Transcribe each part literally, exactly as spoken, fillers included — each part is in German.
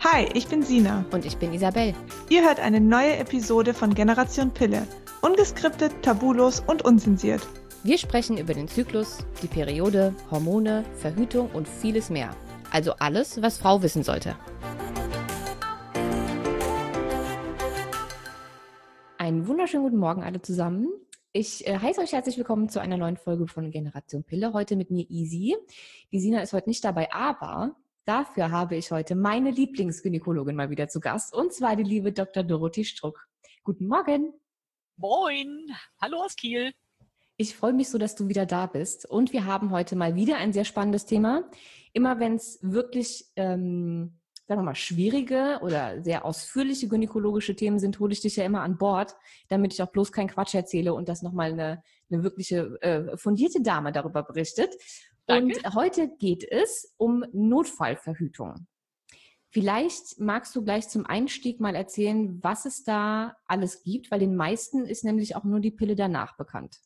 Hi, ich bin Sina. Und ich bin Isabel. Ihr hört eine neue Episode von Generation Pille. Ungeskriptet, tabulos und unzensiert. Wir sprechen über den Zyklus, die Periode, Hormone, Verhütung und vieles mehr. Also alles, was Frau wissen sollte. Einen wunderschönen guten Morgen alle zusammen. Ich äh, heiße euch herzlich willkommen zu einer neuen Folge von Generation Pille. Heute mit mir Isi. Die Sina ist heute nicht dabei, aber dafür habe ich heute meine Lieblingsgynäkologin mal wieder zu Gast. Und zwar die liebe Doktor Dorothee Struck. Guten Morgen. Moin. Hallo aus Kiel. Ich freue mich so, dass du wieder da bist. Und wir haben heute mal wieder ein sehr spannendes Thema. Immer wenn es wirklich, ähm, sagen wir mal, schwierige oder sehr ausführliche gynäkologische Themen sind, hole ich dich ja immer an Bord, damit ich auch bloß keinen Quatsch erzähle und dass nochmal eine, eine wirkliche äh, fundierte Dame darüber berichtet. Danke. Und heute geht es um Notfallverhütung. Vielleicht magst du gleich zum Einstieg mal erzählen, was es da alles gibt, weil den meisten ist nämlich auch nur die Pille danach bekannt.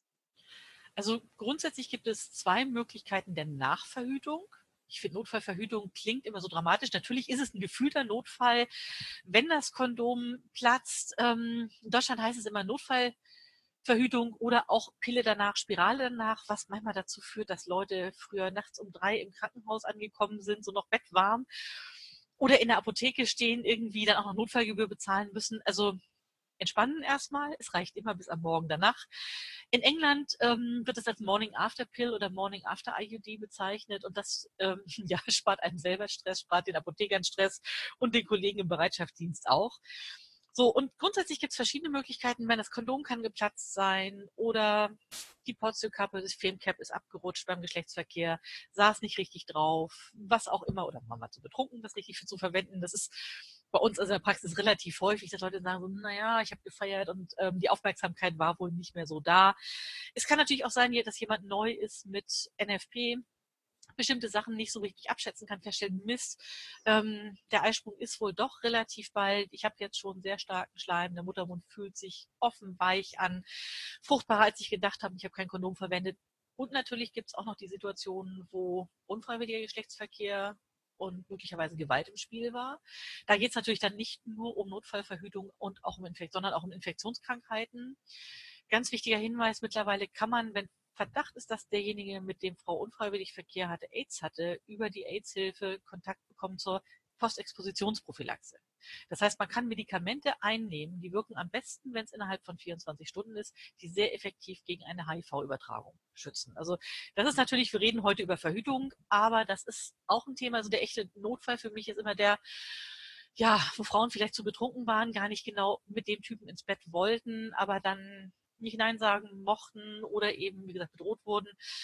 Also grundsätzlich gibt es zwei Möglichkeiten der Nachverhütung. Ich finde, Notfallverhütung klingt immer so dramatisch. Natürlich ist es ein gefühlter Notfall, wenn das Kondom platzt. Ähm, in Deutschland heißt es immer Notfallverhütung oder auch Pille danach, Spirale danach, was manchmal dazu führt, dass Leute früher nachts um drei im Krankenhaus angekommen sind, so noch bettwarm, oder in der Apotheke stehen, irgendwie dann auch noch Notfallgebühr bezahlen müssen. Also entspannen erstmal, es reicht immer bis am Morgen danach. In England ähm, wird es als Morning After Pill oder Morning After I U D bezeichnet und das ähm, ja, spart einem selber Stress, spart den Apothekern Stress und den Kollegen im Bereitschaftsdienst auch. So, und grundsätzlich gibt es verschiedene Möglichkeiten. Wenn das Kondom kann geplatzt sein oder die Portiokappe, das Femcap ist abgerutscht beim Geschlechtsverkehr, saß nicht richtig drauf, was auch immer, oder man war zu betrunken, das richtig für zu verwenden. Das ist bei uns also in der Praxis relativ häufig, dass Leute sagen so, naja, ich habe gefeiert und ähm, die Aufmerksamkeit war wohl nicht mehr so da. Es kann natürlich auch sein, dass jemand neu ist mit N F P, bestimmte Sachen nicht so richtig abschätzen kann, feststellen, Mist, ähm, der Eisprung ist wohl doch relativ bald. Ich habe jetzt schon sehr starken Schleim, der Muttermund fühlt sich offen, weich an, fruchtbarer, als ich gedacht habe. Ich habe kein Kondom verwendet. Und natürlich gibt es auch noch die Situationen, wo unfreiwilliger Geschlechtsverkehr und möglicherweise Gewalt im Spiel war. Da geht es natürlich dann nicht nur um Notfallverhütung und auch um Infekt, sondern auch um Infektionskrankheiten. Ganz wichtiger Hinweis, mittlerweile kann man, wenn Verdacht ist, dass derjenige, mit dem Frau unfreiwillig Verkehr hatte, AIDS hatte, über die AIDS-Hilfe Kontakt bekommen zur Postexpositionsprophylaxe. Das heißt, man kann Medikamente einnehmen, die wirken am besten, wenn es innerhalb von vierundzwanzig Stunden ist, die sehr effektiv gegen eine H I V-Übertragung schützen. Also das ist natürlich, wir reden heute über Verhütung, aber das ist auch ein Thema, also der echte Notfall für mich ist immer der, ja, wo Frauen vielleicht zu betrunken waren, gar nicht genau mit dem Typen ins Bett wollten, aber dann nicht Nein sagen mochten oder eben, wie gesagt, bedroht wurden.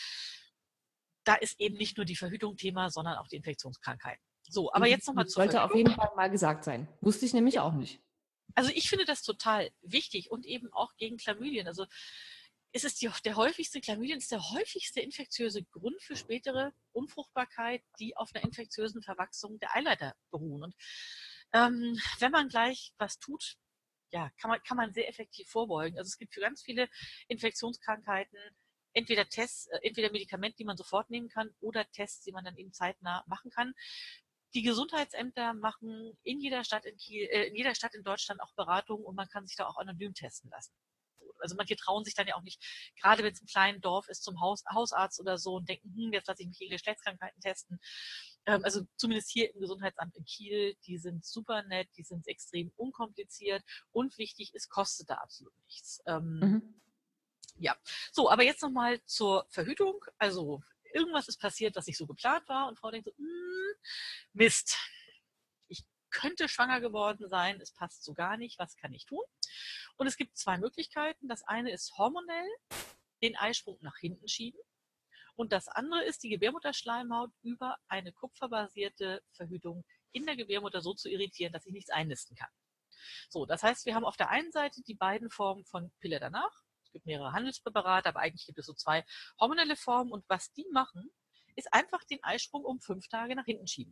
Da ist eben nicht nur die Verhütung Thema, sondern auch die Infektionskrankheiten. So, aber jetzt nochmal zur Sollte Verhütung. auf jeden Fall mal gesagt sein. Wusste ich nämlich auch nicht. Also ich finde das total wichtig und eben auch gegen Chlamydien. Also es ist die, der häufigste, Chlamydien ist der häufigste infektiöse Grund für spätere Unfruchtbarkeit, die auf einer infektiösen Verwachsung der Eileiter beruhen. Und ähm, wenn man gleich was tut, ja, kann man, kann man sehr effektiv vorbeugen. Also es gibt für ganz viele Infektionskrankheiten entweder Tests, äh, entweder Medikamente, die man sofort nehmen kann, oder Tests, die man dann eben zeitnah machen kann. Die Gesundheitsämter machen in jeder Stadt in Kiel, äh, in jeder Stadt in Deutschland auch Beratungen und man kann sich da auch anonym testen lassen. Also manche trauen sich dann ja auch nicht, gerade wenn es ein kleines Dorf ist, zum Haus, Hausarzt oder so und denken, hm, jetzt lasse ich mich gegen Geschlechtskrankheiten testen. Ähm, also zumindest hier im Gesundheitsamt in Kiel, die sind super nett, die sind extrem unkompliziert und wichtig, es kostet da absolut nichts. Ähm, mhm. Ja, so, aber jetzt nochmal zur Verhütung. Also irgendwas ist passiert, was nicht so geplant war und Frau denkt so, hm, Mist, ich könnte schwanger geworden sein, es passt so gar nicht, was kann ich tun? Und es gibt zwei Möglichkeiten. Das eine ist hormonell, den Eisprung nach hinten schieben. Und das andere ist, die Gebärmutterschleimhaut über eine kupferbasierte Verhütung in der Gebärmutter so zu irritieren, dass ich nichts einnisten kann. So, das heißt, wir haben auf der einen Seite die beiden Formen von Pille danach. Es gibt mehrere Handelspräparate, aber eigentlich gibt es so zwei hormonelle Formen. Und was die machen, ist einfach den Eisprung um fünf Tage nach hinten schieben.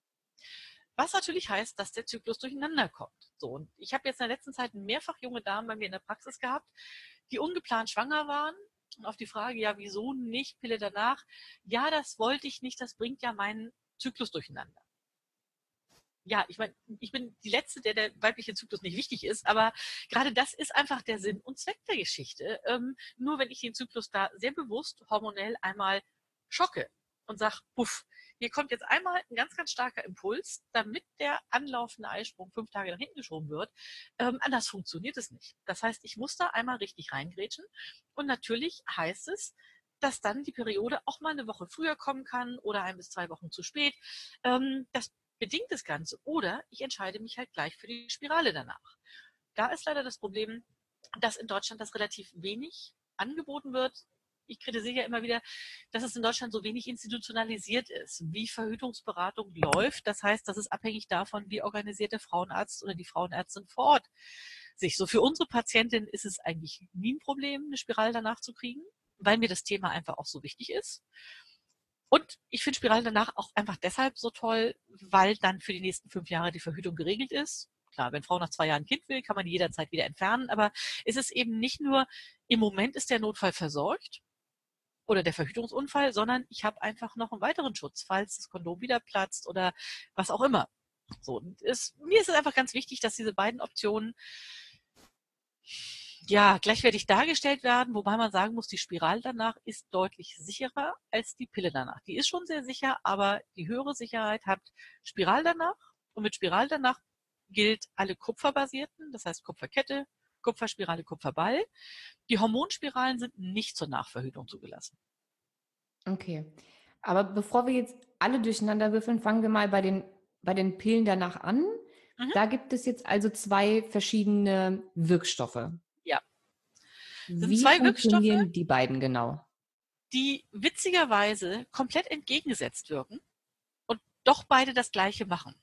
Was natürlich heißt, dass der Zyklus durcheinander kommt. So, und ich habe jetzt in der letzten Zeit mehrfach junge Damen bei mir in der Praxis gehabt, die ungeplant schwanger waren. Und auf die Frage, ja, wieso nicht Pille danach? Ja, das wollte ich nicht, das bringt ja meinen Zyklus durcheinander. Ja, ich meine, ich bin die Letzte, der der weibliche Zyklus nicht wichtig ist, aber gerade das ist einfach der Sinn und Zweck der Geschichte. Ähm, nur wenn ich den Zyklus da sehr bewusst hormonell einmal schocke und sage, puff, hier kommt jetzt einmal ein ganz, ganz starker Impuls, damit der anlaufende Eisprung fünf Tage nach hinten geschoben wird. Ähm, anders funktioniert es nicht. Das heißt, ich muss da einmal richtig reingrätschen und natürlich heißt es, dass dann die Periode auch mal eine Woche früher kommen kann oder ein bis zwei Wochen zu spät. Ähm, das bedingt das Ganze. Oder ich entscheide mich halt gleich für die Spirale danach. Da ist leider das Problem, dass in Deutschland das relativ wenig angeboten wird. Ich kritisiere ja immer wieder, dass es in Deutschland so wenig institutionalisiert ist, wie Verhütungsberatung läuft. Das heißt, das ist abhängig davon, wie organisiert der Frauenarzt oder die Frauenärztin vor Ort sich. So für unsere Patientin ist es eigentlich nie ein Problem, eine Spirale danach zu kriegen, weil mir das Thema einfach auch so wichtig ist. Und ich finde Spirale danach auch einfach deshalb so toll, weil dann für die nächsten fünf Jahre die Verhütung geregelt ist. Klar, wenn Frau nach zwei Jahren ein Kind will, kann man die jederzeit wieder entfernen. Aber es ist eben nicht nur, im Moment ist der Notfall versorgt oder der Verhütungsunfall, sondern ich habe einfach noch einen weiteren Schutz, falls das Kondom wieder platzt oder was auch immer. So, ist, mir ist es einfach ganz wichtig, dass diese beiden Optionen ja, gleichwertig dargestellt werden, wobei man sagen muss, die Spirale danach ist deutlich sicherer als die Pille danach. Die ist schon sehr sicher, aber die höhere Sicherheit hat Spirale danach. Und mit Spirale danach gilt alle kupferbasierten, das heißt Kupferkette, Kupferspirale, Kupferball. Die Hormonspiralen sind nicht zur Nachverhütung zugelassen. Okay. Aber bevor wir jetzt alle durcheinander würfeln, fangen wir mal bei den, bei den Pillen danach an. Mhm. Da gibt es jetzt also zwei verschiedene Wirkstoffe. Ja. Das sind Wie zwei funktionieren Wirkstoffe, die beiden genau? die witzigerweise komplett entgegengesetzt wirken und doch beide das Gleiche machen.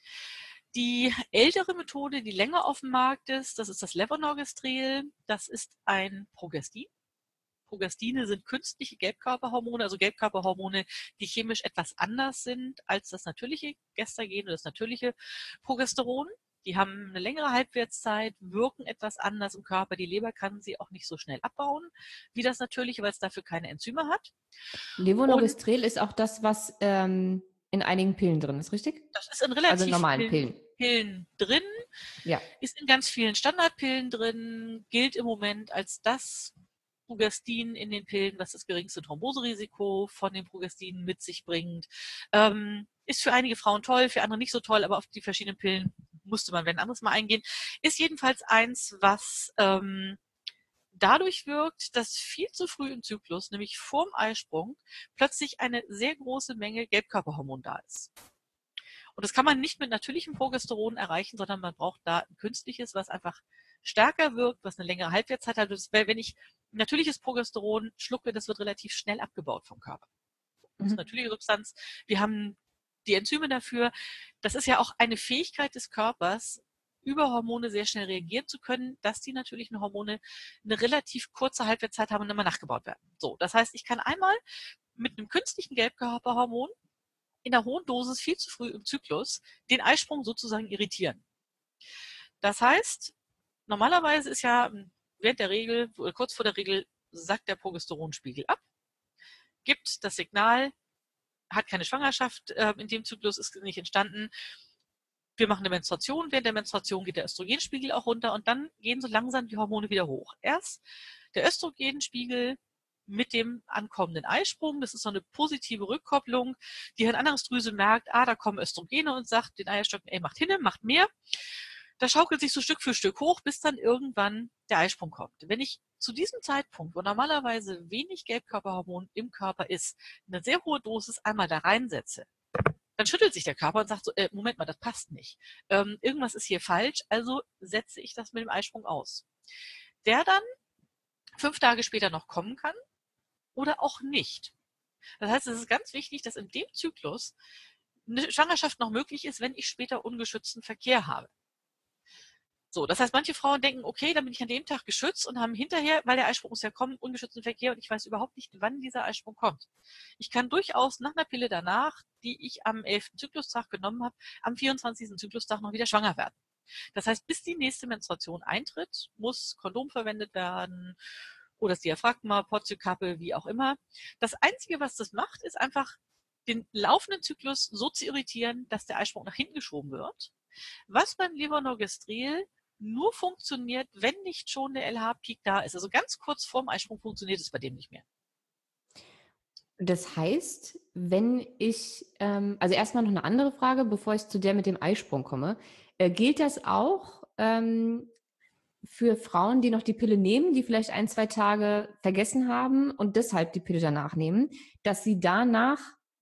Die ältere Methode, die länger auf dem Markt ist, das ist das Levonorgestrel. Das ist ein Progestin. Progestine sind künstliche Gelbkörperhormone, also Gelbkörperhormone, die chemisch etwas anders sind als das natürliche Gestagen oder das natürliche Progesteron. Die haben eine längere Halbwertszeit, wirken etwas anders im Körper. Die Leber kann sie auch nicht so schnell abbauen wie das natürliche, weil es dafür keine Enzyme hat. Levonorgestrel ist auch das, was ähm, in einigen Pillen drin ist, richtig? Das ist in relativ Also normalen vielen Pillen. Pillen drin, Ja. ist in ganz vielen Standardpillen drin, gilt im Moment als das Progestin in den Pillen, was das geringste Thromboserisiko von den Progestinen mit sich bringt. Ähm, ist für einige Frauen toll, für andere nicht so toll, aber auf die verschiedenen Pillen musste man wenn anderes mal eingehen. Ist jedenfalls eins, was ähm, dadurch wirkt, dass viel zu früh im Zyklus, nämlich vorm Eisprung, plötzlich eine sehr große Menge Gelbkörperhormon da ist. Und das kann man nicht mit natürlichem Progesteron erreichen, sondern man braucht da ein künstliches, was einfach stärker wirkt, was eine längere Halbwertszeit hat. Weil wenn ich natürliches Progesteron schlucke, das wird relativ schnell abgebaut vom Körper. Das ist Mhm. natürliche Substanz. Wir haben die Enzyme dafür. Das ist ja auch eine Fähigkeit des Körpers, über Hormone sehr schnell reagieren zu können, dass die natürlichen Hormone eine relativ kurze Halbwertszeit haben und immer nachgebaut werden. So, das heißt, ich kann einmal mit einem künstlichen Gelbkörperhormon in einer hohen Dosis viel zu früh im Zyklus den Eisprung sozusagen irritieren. Das heißt, normalerweise ist ja während der Regel, kurz vor der Regel, sackt der Progesteronspiegel ab, gibt das Signal, hat keine Schwangerschaft äh, in dem Zyklus, ist nicht entstanden. Wir machen eine Menstruation, während der Menstruation geht der Östrogenspiegel auch runter und dann gehen so langsam die Hormone wieder hoch. Erst der Östrogenspiegel mit dem ankommenden Eisprung, das ist so eine positive Rückkopplung. Die Hirnanhangsdrüse merkt, ah, da kommen Östrogene und sagt den Eierstöcken, ey, macht hinne, macht mehr. Das schaukelt sich so Stück für Stück hoch, bis dann irgendwann der Eisprung kommt. Wenn ich zu diesem Zeitpunkt, wo normalerweise wenig Gelbkörperhormon im Körper ist, eine sehr hohe Dosis einmal da reinsetze, dann schüttelt sich der Körper und sagt so, äh, Moment mal, das passt nicht. Ähm, irgendwas ist hier falsch, also setze ich das mit dem Eisprung aus. Der dann fünf Tage später noch kommen kann oder auch nicht. Das heißt, es ist ganz wichtig, dass in dem Zyklus eine Schwangerschaft noch möglich ist, wenn ich später ungeschützten Verkehr habe. So, das heißt, manche Frauen denken, okay, dann bin ich an dem Tag geschützt und haben hinterher, weil der Eisprung muss ja kommen, ungeschützten Verkehr und ich weiß überhaupt nicht, wann dieser Eisprung kommt. Ich kann durchaus nach einer Pille danach, die ich am elften Zyklustag genommen habe, am vierundzwanzigsten Zyklustag noch wieder schwanger werden. Das heißt, bis die nächste Menstruation eintritt, muss Kondom verwendet werden oder das Diaphragma, Portiokappe, wie auch immer. Das Einzige, was das macht, ist einfach den laufenden Zyklus so zu irritieren, dass der Eisprung nach hinten geschoben wird. Was beim Levonorgestrel nur funktioniert, wenn nicht schon der L H-Peak da ist. Also ganz kurz vorm Eisprung funktioniert es bei dem nicht mehr. Das heißt, wenn ich, ähm, also erstmal noch eine andere Frage, bevor ich zu der mit dem Eisprung komme. Äh, gilt das auch ähm, für Frauen, die noch die Pille nehmen, die vielleicht ein, zwei Tage vergessen haben und deshalb die Pille danach nehmen, dass sie danach,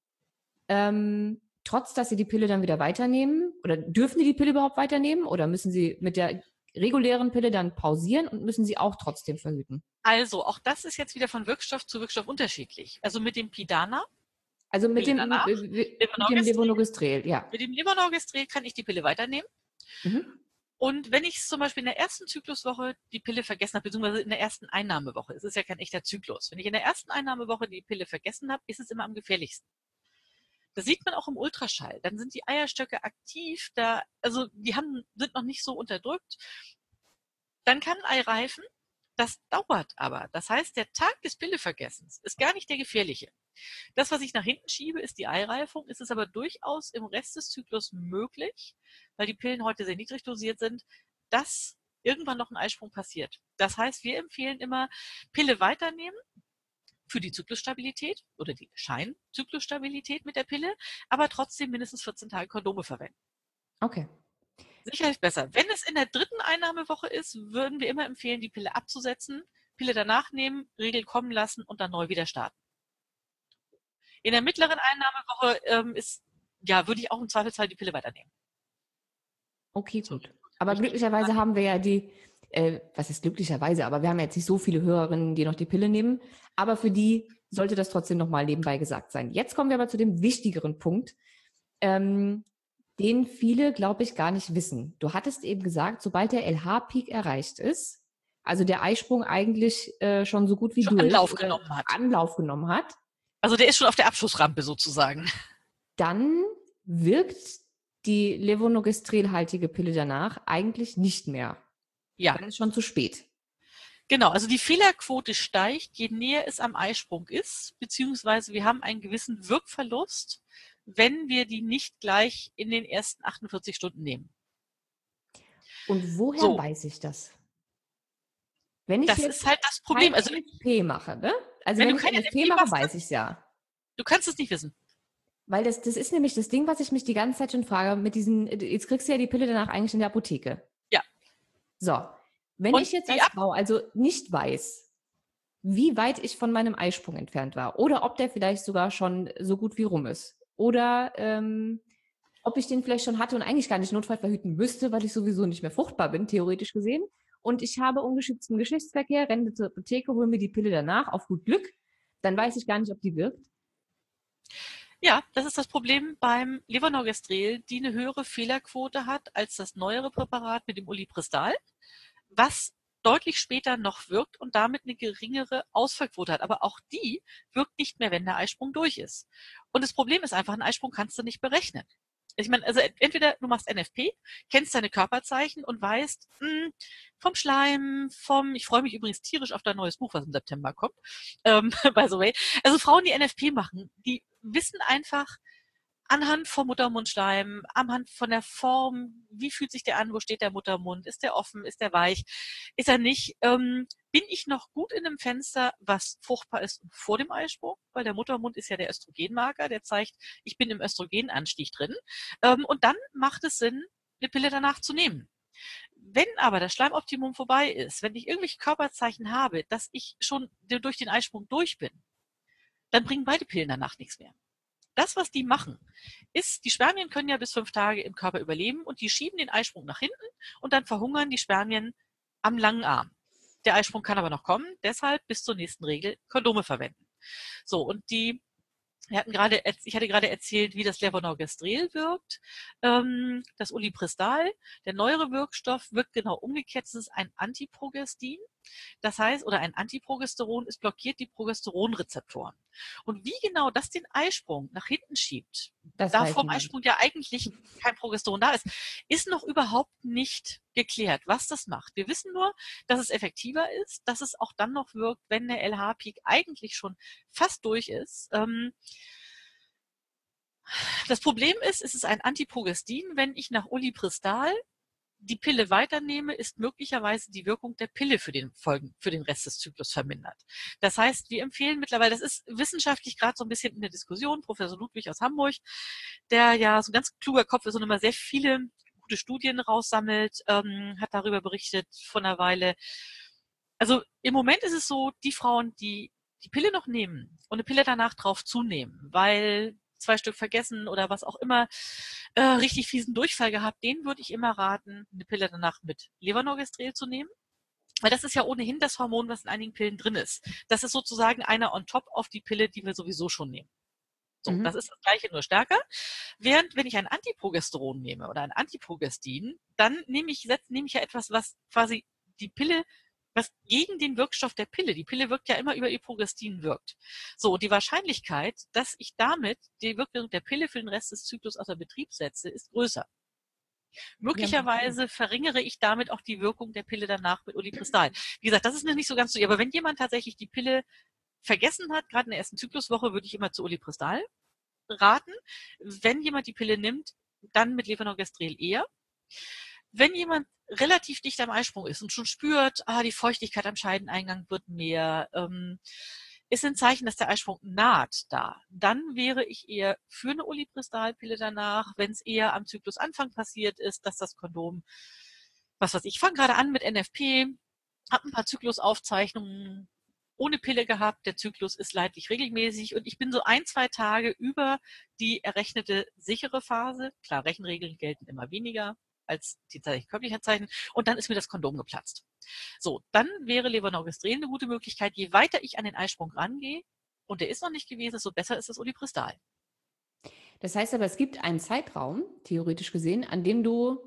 ähm, trotz dass sie die Pille dann wieder weiternehmen, oder dürfen sie die Pille überhaupt weiternehmen oder müssen sie mit der regulären Pille dann pausieren und müssen sie auch trotzdem verhüten? Also, auch das ist jetzt wieder von Wirkstoff zu Wirkstoff unterschiedlich. Also mit dem Pidana, Also mit Pille dem, danach, mit, mit dem Levonorgestrel. Levonorgestrel, ja. Mit dem Levonorgestrel kann ich die Pille weiternehmen. Mhm. Und wenn ich zum Beispiel in der ersten Zykluswoche die Pille vergessen habe, beziehungsweise in der ersten Einnahmewoche, es ist ja kein echter Zyklus. Wenn ich in der ersten Einnahmewoche die Pille vergessen habe, ist es immer am gefährlichsten. Das sieht man auch im Ultraschall. Dann sind die Eierstöcke aktiv, da, also die haben, sind noch nicht so unterdrückt. Dann kann ein Ei reifen. Das dauert aber. Das heißt, der Tag des Pillevergessens ist gar nicht der gefährliche. Das, was ich nach hinten schiebe, ist die Eireifung. Es ist aber durchaus im Rest des Zyklus möglich, weil die Pillen heute sehr niedrig dosiert sind, dass irgendwann noch ein Eisprung passiert. Das heißt, wir empfehlen immer, Pille weiternehmen für die Zyklusstabilität oder die Scheinzyklusstabilität mit der Pille, aber trotzdem mindestens vierzehn Tage Kondome verwenden. Okay. Sicherlich besser. Wenn es in der dritten Einnahmewoche ist, würden wir immer empfehlen, die Pille abzusetzen, Pille danach nehmen, Regel kommen lassen und dann neu wieder starten. In der mittleren Einnahmewoche ähm, ist, ja, würde ich auch im Zweifelsfall die Pille weiternehmen. Okay, So, gut. Aber glücklicherweise haben wir ja die, äh, was ist glücklicherweise, aber wir haben jetzt nicht so viele Hörerinnen, die noch die Pille nehmen. Aber für die sollte das trotzdem nochmal nebenbei gesagt sein. Jetzt kommen wir aber zu dem wichtigeren Punkt, ähm, den viele, glaube ich, gar nicht wissen. Du hattest eben gesagt, sobald der L H-Peak erreicht ist, also der Eisprung eigentlich äh, schon so gut wie schon durch Anlauf oder genommen hat. Anlauf genommen hat, Also der ist schon auf der Abschlussrampe sozusagen. dann wirkt die levonorgestrelhaltige Pille danach eigentlich nicht mehr. Ja, Dann ist schon zu spät. genau. Also die Fehlerquote steigt, je näher es am Eisprung ist, beziehungsweise wir haben einen gewissen Wirkverlust, wenn wir die nicht gleich in den ersten achtundvierzig Stunden nehmen. Und woher So. weiß ich das? Wenn ich Das jetzt ist halt das Problem. kein Also N F P mache, ne? Also wenn wenn, du ich kein N F P N F P mache, machst, weiß ich es ja. du kannst es nicht wissen. Weil das, das ist nämlich das Ding, was ich mich die ganze Zeit schon frage, mit diesen, jetzt kriegst du ja die Pille danach eigentlich in der Apotheke. Ja. So, wenn Und ich jetzt die als Ab- Frau also nicht weiß, wie weit ich von meinem Eisprung entfernt war oder ob der vielleicht sogar schon so gut wie rum ist oder ähm, ob ich den vielleicht schon hatte und eigentlich gar nicht Notfall verhüten müsste, weil ich sowieso nicht mehr fruchtbar bin, theoretisch gesehen. Und ich habe ungeschützten Geschlechtsverkehr, renne zur Apotheke, hole mir die Pille danach, auf gut Glück. Dann weiß ich gar nicht, ob die wirkt. Ja, das ist das Problem beim Levonorgestrel, die eine höhere Fehlerquote hat als das neuere Präparat mit dem Ulipristal, was deutlich später noch wirkt und damit eine geringere Ausfallquote hat. Aber auch die wirkt nicht mehr, wenn der Eisprung durch ist. Und das Problem ist einfach, einen Eisprung kannst du nicht berechnen. Ich meine, also entweder du machst N F P, kennst deine Körperzeichen und weißt, mh, vom Schleim, vom, ich freue mich übrigens tierisch auf dein neues Buch, was im September kommt, ähm, by the way. Also Frauen, die N F P machen, die wissen einfach anhand vom Muttermundschleim, anhand von der Form, wie fühlt sich der an, wo steht der Muttermund, ist der offen, ist der weich, ist er nicht, ähm, bin ich noch gut in einem Fenster, was fruchtbar ist vor dem Eisprung, weil der Muttermund ist ja der Östrogenmarker, der zeigt, ich bin im Östrogenanstieg drin, ähm, und dann macht es Sinn, eine Pille danach zu nehmen. Wenn aber das Schleimoptimum vorbei ist, wenn ich irgendwelche Körperzeichen habe, dass ich schon durch den Eisprung durch bin, dann bringen beide Pillen danach nichts mehr. Das, was die machen, ist, die Spermien können ja bis fünf Tage im Körper überleben und die schieben den Eisprung nach hinten und dann verhungern die Spermien am langen Arm. Der Eisprung kann aber noch kommen, deshalb bis zur nächsten Regel Kondome verwenden. So, und die, wir hatten gerade, ich hatte gerade erzählt, wie das Levonorgestrel wirkt, ähm, das Ulipristal. Der neuere Wirkstoff wirkt genau umgekehrt, es ist ein Antiprogestin. Das heißt, oder ein Antiprogesteron, es blockiert die Progesteronrezeptoren. Und wie genau das den Eisprung nach hinten schiebt, Das da weiß vor dem niemand. Eisprung ja eigentlich kein Progesteron da ist, ist noch überhaupt nicht geklärt, was das macht. Wir wissen nur, dass es effektiver ist, dass es auch dann noch wirkt, wenn der L H-Peak eigentlich schon fast durch ist. Ähm, Das Problem ist, es ist ein Antiprogestin. Wenn ich nach Ulipristal die Pille weiternehme, ist möglicherweise die Wirkung der Pille für den Folgen, für den Rest des Zyklus vermindert. Das heißt, wir empfehlen mittlerweile, das ist wissenschaftlich gerade so ein bisschen in der Diskussion, Professor Ludwig aus Hamburg, der ja so ein ganz kluger Kopf ist und immer sehr viele gute Studien raussammelt, ähm, hat darüber berichtet vor einer Weile. Also im Moment ist es so, die Frauen, die die Pille noch nehmen und eine Pille danach drauf zunehmen, weil zwei Stück vergessen oder was auch immer, äh, richtig fiesen Durchfall gehabt, denen würde ich immer raten, eine Pille danach mit Levonorgestrel zu nehmen. Weil das ist ja ohnehin das Hormon, was in einigen Pillen drin ist. Das ist sozusagen einer on top auf die Pille, die wir sowieso schon nehmen. So, mhm. Das ist das Gleiche, nur stärker. Während, wenn ich ein Antiprogesteron nehme oder ein Antiprogestin, dann nehme ich, nehme ich ja etwas, was quasi die Pille was gegen den Wirkstoff der Pille. Die Pille wirkt ja immer über ihr Progestin wirkt. So, die Wahrscheinlichkeit, dass ich damit die Wirkung der Pille für den Rest des Zyklus außer Betrieb setze, ist größer. Möglicherweise ja, verringere ich damit auch die Wirkung der Pille danach mit Ulipristal. Wie gesagt, das ist noch nicht so ganz so. Aber wenn jemand tatsächlich die Pille vergessen hat, gerade in der ersten Zykluswoche, würde ich immer zu Ulipristal raten. Wenn jemand die Pille nimmt, dann mit Levonorgestrel eher. Wenn jemand relativ dicht am Eisprung ist und schon spürt, ah, die Feuchtigkeit am Scheideneingang wird mehr, ähm, ist ein Zeichen, dass der Eisprung naht da. Dann wäre ich eher für eine Ulipristal-Pille danach, wenn es eher am Zyklusanfang passiert ist, dass das Kondom, was weiß ich, ich fange gerade an mit N F P, habe ein paar Zyklusaufzeichnungen ohne Pille gehabt, der Zyklus ist leidlich regelmäßig und ich bin so ein, zwei Tage über die errechnete sichere Phase. Klar, Rechenregeln gelten immer weniger als die tatsächlich körperlichen Zeichen. Und dann ist mir das Kondom geplatzt. So, dann wäre Levonorgestrel eine gute Möglichkeit. Je weiter ich an den Eisprung rangehe, und der ist noch nicht gewesen, desto besser ist das Ulipristal. Das heißt aber, es gibt einen Zeitraum, theoretisch gesehen, an dem du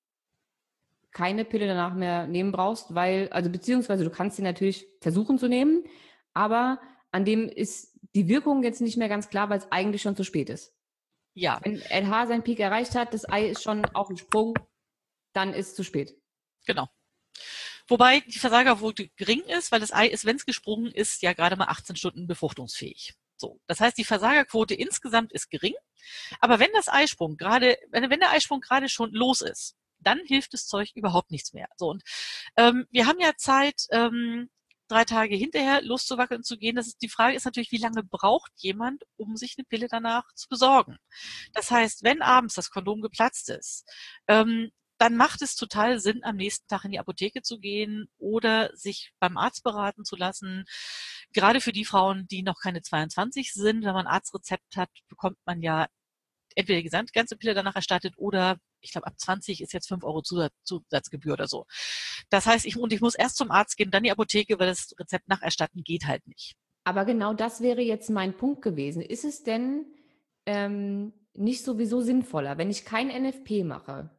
keine Pille danach mehr nehmen brauchst, weil, also beziehungsweise du kannst sie natürlich versuchen zu nehmen, aber an dem ist die Wirkung jetzt nicht mehr ganz klar, weil es eigentlich schon zu spät ist. Ja. Wenn L H seinen Peak erreicht hat, das Ei ist schon auf dem Sprung, dann ist es zu spät. Genau. Wobei die Versagerquote gering ist, weil das Ei ist, wenn es gesprungen ist, ja gerade mal achtzehn Stunden befruchtungsfähig. So, das heißt, die Versagerquote insgesamt ist gering. Aber wenn das Eisprung gerade, wenn, wenn der Eisprung gerade schon los ist, dann hilft das Zeug überhaupt nichts mehr. So, und ähm, wir haben ja Zeit, ähm, drei Tage hinterher loszuwackeln zu gehen. Das ist, die Frage ist natürlich, wie lange braucht jemand, um sich eine Pille danach zu besorgen? Das heißt, wenn abends das Kondom geplatzt ist, ähm, dann macht es total Sinn, am nächsten Tag in die Apotheke zu gehen oder sich beim Arzt beraten zu lassen. Gerade für die Frauen, die noch keine zweiundzwanzig sind, wenn man ein Arztrezept hat, bekommt man ja entweder die ganze Pille danach erstattet oder ich glaube, ab zwanzig ist jetzt fünf Euro Zusatz, Zusatzgebühr oder so. Das heißt, ich, und ich muss erst zum Arzt gehen, dann die Apotheke, weil das Rezept nacherstatten geht halt nicht. Aber genau das wäre jetzt mein Punkt gewesen. Ist es denn ähm, nicht sowieso sinnvoller, wenn ich kein N F P mache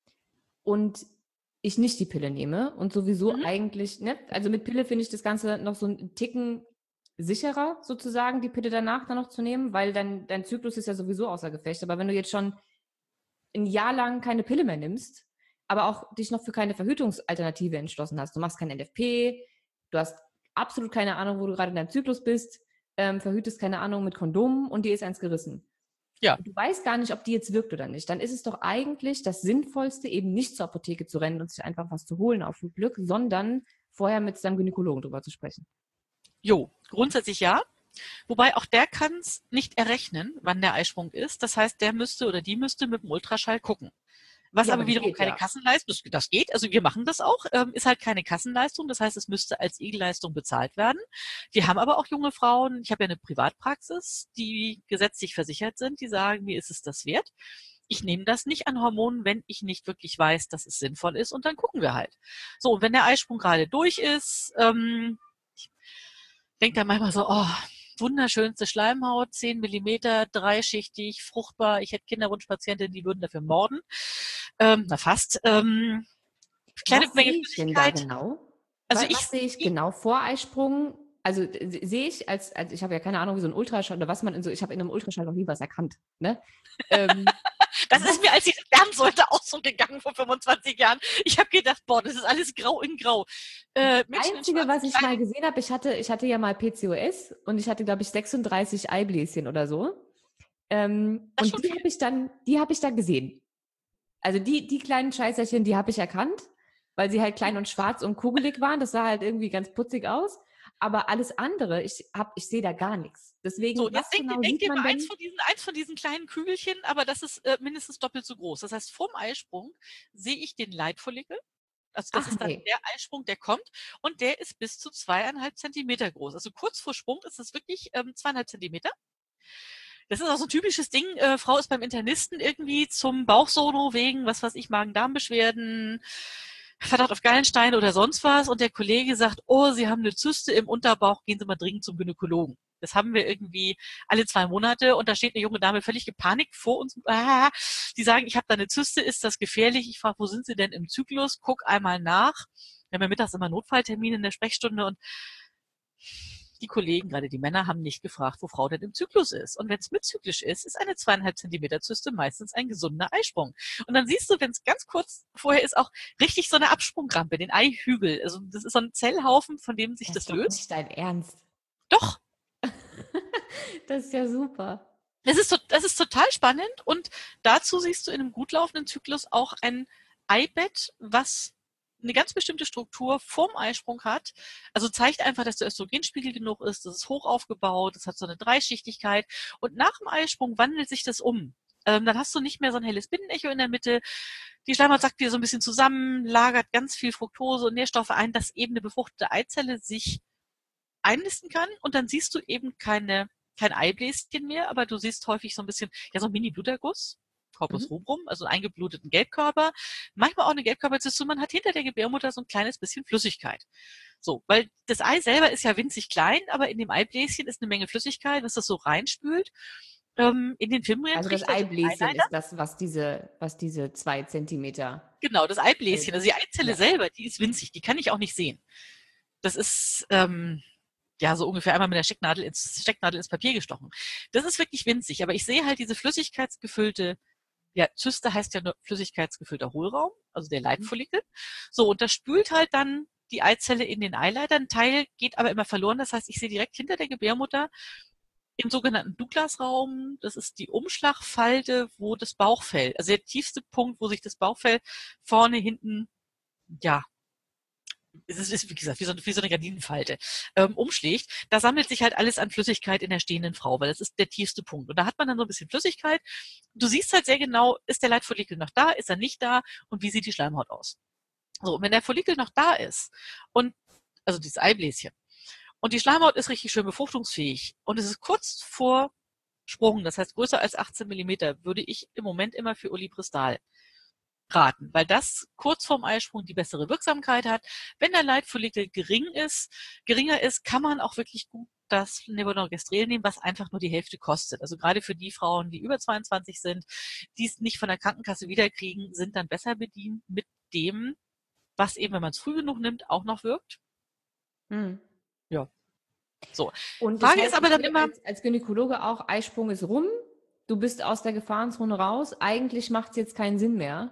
und ich nicht die Pille nehme und sowieso mhm. eigentlich, ne, also mit Pille finde ich das Ganze noch so einen Ticken sicherer sozusagen, die Pille danach dann noch zu nehmen, weil dein, dein Zyklus ist ja sowieso außer Gefecht. Aber wenn du jetzt schon ein Jahr lang keine Pille mehr nimmst, aber auch dich noch für keine Verhütungsalternative entschlossen hast, du machst kein N F P, du hast absolut keine Ahnung, wo du gerade in deinem Zyklus bist, ähm, verhütest keine Ahnung mit Kondomen und dir ist eins gerissen. Ja. Du weißt gar nicht, ob die jetzt wirkt oder nicht. Dann ist es doch eigentlich das Sinnvollste, eben nicht zur Apotheke zu rennen und sich einfach was zu holen auf gut Glück, sondern vorher mit seinem Gynäkologen drüber zu sprechen. Jo, grundsätzlich ja. Wobei auch der kann es nicht errechnen, wann der Eisprung ist. Das heißt, der müsste oder die müsste mit dem Ultraschall gucken. Was ja, aber wiederum geht, keine ja. Kassenleistung, das, das geht, also wir machen das auch, ähm, ist halt keine Kassenleistung, das heißt, es müsste als I G-Leistung bezahlt werden. Wir haben aber auch junge Frauen, ich habe ja eine Privatpraxis, die gesetzlich versichert sind, die sagen, mir ist es das wert. Ich nehme das nicht an Hormonen, wenn ich nicht wirklich weiß, dass es sinnvoll ist und dann gucken wir halt. So, und wenn der Eisprung gerade durch ist, ähm, ich denke dann manchmal so, oh, wunderschönste Schleimhaut, zehn Millimeter, dreischichtig, fruchtbar. Ich hätte Kinderwunschpatientinnen, die würden dafür morden. Ähm, na fast. Ähm, kleine was Menge sehe ich denn da genau? Also was, ich, was sehe ich genau vor Eisprung? Also sehe ich als, als ich habe ja keine Ahnung, wie so ein Ultraschall oder was man in so, ich habe in einem Ultraschall noch nie was erkannt. Ne? ähm, das ist mir, als ich das lernen sollte, auch so gegangen vor fünfundzwanzig Jahren. Ich habe gedacht, boah, das ist alles grau in grau. Äh, das Einzige, was ich mal gesehen habe, ich hatte, ich hatte ja mal P C O S und ich hatte, glaube ich, sechsunddreißig Eibläschen oder so. Ähm, Das ist und schon die viel. habe ich dann, die habe ich dann gesehen. Also die, die kleinen Scheißerchen, die habe ich erkannt, weil sie halt klein und schwarz und kugelig waren. Das sah halt irgendwie ganz putzig aus. Aber alles andere, ich hab, ich sehe da gar nichts. Deswegen, So, und was jetzt denk, genau denk sieht dir mal man eins denn? von diesen, eins von diesen kleinen Kügelchen, aber das ist äh, mindestens doppelt so groß. Das heißt, vorm Eisprung sehe ich den Leitfollikel. Also das Ach ist dann nee. der Eisprung, der kommt, und der ist bis zu zweieinhalb Zentimeter groß. Also kurz vor Sprung ist es wirklich ähm, zweieinhalb Zentimeter. Das ist auch so ein typisches Ding. Äh, Frau ist beim Internisten irgendwie zum Bauchsono wegen, was weiß ich, Magen-Darm-Beschwerden, Verdacht auf Gallensteine oder sonst was. Und der Kollege sagt, oh, Sie haben eine Zyste im Unterbauch, gehen Sie mal dringend zum Gynäkologen. Das haben wir irgendwie alle zwei Monate, und da steht eine junge Dame völlig gepanikt vor uns. Ah, die sagen, ich habe da eine Zyste, ist das gefährlich? Ich frage, wo sind Sie denn im Zyklus? Guck einmal nach. Wir haben ja mittags immer Notfalltermine in der Sprechstunde, und die Kollegen, gerade die Männer, haben nicht gefragt, wo Frau denn im Zyklus ist. Und wenn es mitzyklisch ist, ist eine zweieinhalb Zentimeter Zyste meistens ein gesunder Eisprung. Und dann siehst du, wenn es ganz kurz vorher ist, auch richtig so eine Absprungrampe, den Eihügel. Also das ist so ein Zellhaufen, von dem sich Das das ist doch löst. nicht dein Ernst. Doch, Das ist ja super. das ist, das ist total spannend, und dazu siehst du in einem gut laufenden Zyklus auch ein Eibett, was eine ganz bestimmte Struktur vorm Eisprung hat. Also zeigt einfach, dass der Östrogenspiegel genug ist, das ist hoch aufgebaut, das hat so eine Dreischichtigkeit, und nach dem Eisprung wandelt sich das um. Ähm, dann hast du nicht mehr so ein helles Binnenecho in der Mitte. Die Schleimhaut sackt wieder so ein bisschen zusammen, lagert ganz viel Fructose und Nährstoffe ein, dass eben eine befruchtete Eizelle sich einnisten kann, und dann siehst du eben keine kein Eibläschen mehr, aber du siehst häufig so ein bisschen, ja, so ein Mini-Bluterguss, Corpus Mhm. rubrum, also einen eingebluteten Gelbkörper, manchmal auch eine Gelbkörperzyste, und man hat hinter der Gebärmutter so ein kleines bisschen Flüssigkeit. So, weil das Ei selber ist ja winzig klein, aber in dem Eibläschen ist eine Menge Flüssigkeit, was das so reinspült. Ähm, in den Also das Filmröhrentrichter sind Eibläschen Eileiter. ist das, was diese, was diese zwei Zentimeter. Genau, das Eibläschen, also die Eizelle Ja. selber, die ist winzig, die kann ich auch nicht sehen. Das ist, ähm, ja, so ungefähr einmal mit der Stecknadel ins, Stecknadel ins Papier gestochen. Das ist wirklich winzig, aber ich sehe halt diese flüssigkeitsgefüllte, ja, Zyste heißt ja nur flüssigkeitsgefüllter Hohlraum, also der Leitfollikel. So, und das spült halt dann die Eizelle in den Eileiter. Ein Teil geht aber immer verloren. Das heißt, ich sehe direkt hinter der Gebärmutter im sogenannten Douglas-Raum, das ist die Umschlagfalte, wo das Bauchfell, also der tiefste Punkt, wo sich das Bauchfell vorne, hinten, ja, es ist, ist wie gesagt, wie so, wie so eine Gardinenfalte, ähm, umschlägt. Da sammelt sich halt alles an Flüssigkeit in der stehenden Frau, weil das ist der tiefste Punkt. Und da hat man dann so ein bisschen Flüssigkeit. Du siehst halt sehr genau, ist der Leitfollikel noch da, ist er nicht da, und wie sieht die Schleimhaut aus. So, und wenn der Follikel noch da ist, und also dieses Eibläschen, und die Schleimhaut ist richtig schön befruchtungsfähig, und es ist kurz vor Sprung, das heißt größer als achtzehn Millimeter, würde ich im Moment immer für Ulipristal raten, weil das kurz vorm Eisprung die bessere Wirksamkeit hat. Wenn der Leitfollikel gering ist, geringer ist, kann man auch wirklich gut das Levonorgestrel nehmen, was einfach nur die Hälfte kostet. Also gerade für die Frauen, die über zweiundzwanzig sind, die es nicht von der Krankenkasse wiederkriegen, sind dann besser bedient mit dem, was eben, wenn man es früh genug nimmt, auch noch wirkt. Hm. Ja. So. Und das Frage ist heißt, aber ich dann sehe immer, als, als Gynäkologe auch, Eisprung ist rum, du bist aus der Gefahrenzone raus, eigentlich macht es jetzt keinen Sinn mehr.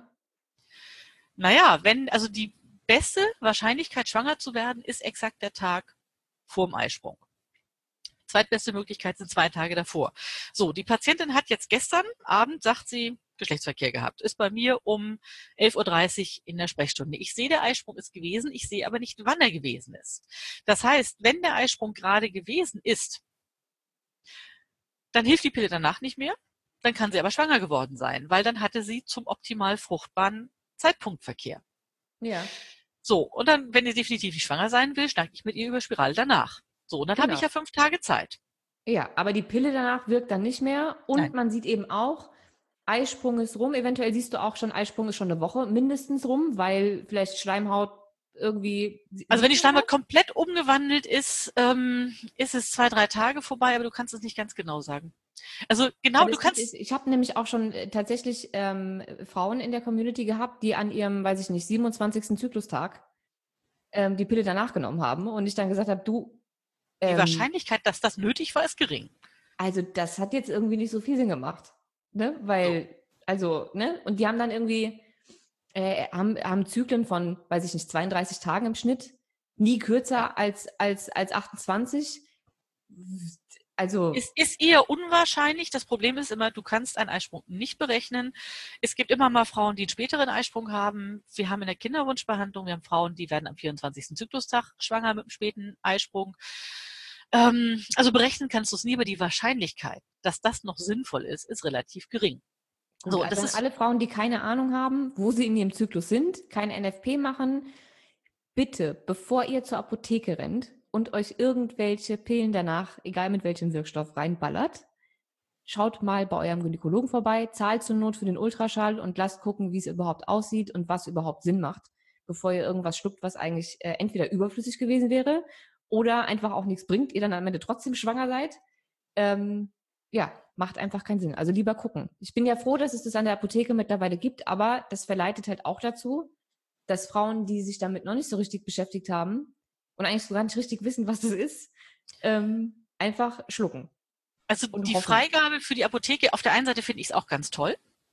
naja, wenn, also die beste Wahrscheinlichkeit, schwanger zu werden, ist exakt der Tag vorm Eisprung. Zweitbeste Möglichkeit sind zwei Tage davor. So, die Patientin hat jetzt gestern Abend, sagt sie, Geschlechtsverkehr gehabt. Ist bei mir um elf Uhr dreißig in der Sprechstunde. Ich sehe, der Eisprung ist gewesen, ich sehe aber nicht, wann er gewesen ist. Das heißt, wenn der Eisprung gerade gewesen ist, dann hilft die Pille danach nicht mehr, dann kann sie aber schwanger geworden sein, weil dann hatte sie zum optimal fruchtbaren Zeitpunktverkehr. Ja. So, und dann, wenn ihr definitiv nicht schwanger sein will, schnack ich mit ihr über Spirale danach. So, und dann habe Genau. ich ja fünf Tage Zeit. Ja, aber die Pille danach wirkt dann nicht mehr. Und Nein. man sieht eben auch, Eisprung ist rum. Eventuell siehst du auch schon, Eisprung ist schon eine Woche mindestens rum, weil vielleicht Schleimhaut irgendwie. Also wenn die Schleimhaut komplett umgewandelt ist, ähm, ist es zwei, drei Tage vorbei, aber du kannst es nicht ganz genau sagen. Also genau, Weil du es gibt- kannst. Ich habe nämlich auch schon äh, tatsächlich ähm, Frauen in der Community gehabt, die an ihrem, weiß ich nicht, siebenundzwanzigsten Zyklustag ähm, die Pille danach genommen haben und ich dann gesagt habe, du, Die ähm, Wahrscheinlichkeit, dass das nötig war, ist gering. also das hat jetzt irgendwie nicht so viel Sinn gemacht, ne? Weil, also, ne? Und die haben dann irgendwie, äh, haben, haben Zyklen von, weiß ich nicht, zweiunddreißig Tagen im Schnitt, nie kürzer Ja. als, als, als achtundzwanzig. Also Es ist eher unwahrscheinlich. Das Problem ist immer, du kannst einen Eisprung nicht berechnen. Es gibt immer mal Frauen, die einen späteren Eisprung haben. Wir haben in der Kinderwunschbehandlung, wir haben Frauen, die werden am vierundzwanzigsten Zyklustag schwanger mit einem späten Eisprung. Ähm, also berechnen kannst du es nie, aber die Wahrscheinlichkeit, dass das noch sinnvoll ist, ist relativ gering. gut, So, und also das an ist alle Frauen, die keine Ahnung haben, wo sie in ihrem Zyklus sind, kein N F P machen, bitte, bevor ihr zur Apotheke rennt und euch irgendwelche Pillen danach, egal mit welchem Wirkstoff, reinballert, schaut mal bei eurem Gynäkologen vorbei, zahlt zur Not für den Ultraschall und lasst gucken, wie es überhaupt aussieht und was überhaupt Sinn macht, bevor ihr irgendwas schluckt, was eigentlich äh, entweder überflüssig gewesen wäre oder einfach auch nichts bringt, ihr dann am Ende trotzdem schwanger seid. Ähm, ja, macht einfach keinen Sinn. Also lieber gucken. Ich bin ja froh, dass es das an der Apotheke mittlerweile gibt, aber das verleitet halt auch dazu, dass Frauen, die sich damit noch nicht so richtig beschäftigt haben und eigentlich so gar nicht richtig wissen, was das ist, ähm, einfach schlucken Also und die hoffen. Freigabe für die Apotheke, auf der einen Seite finde ich es auch ganz toll.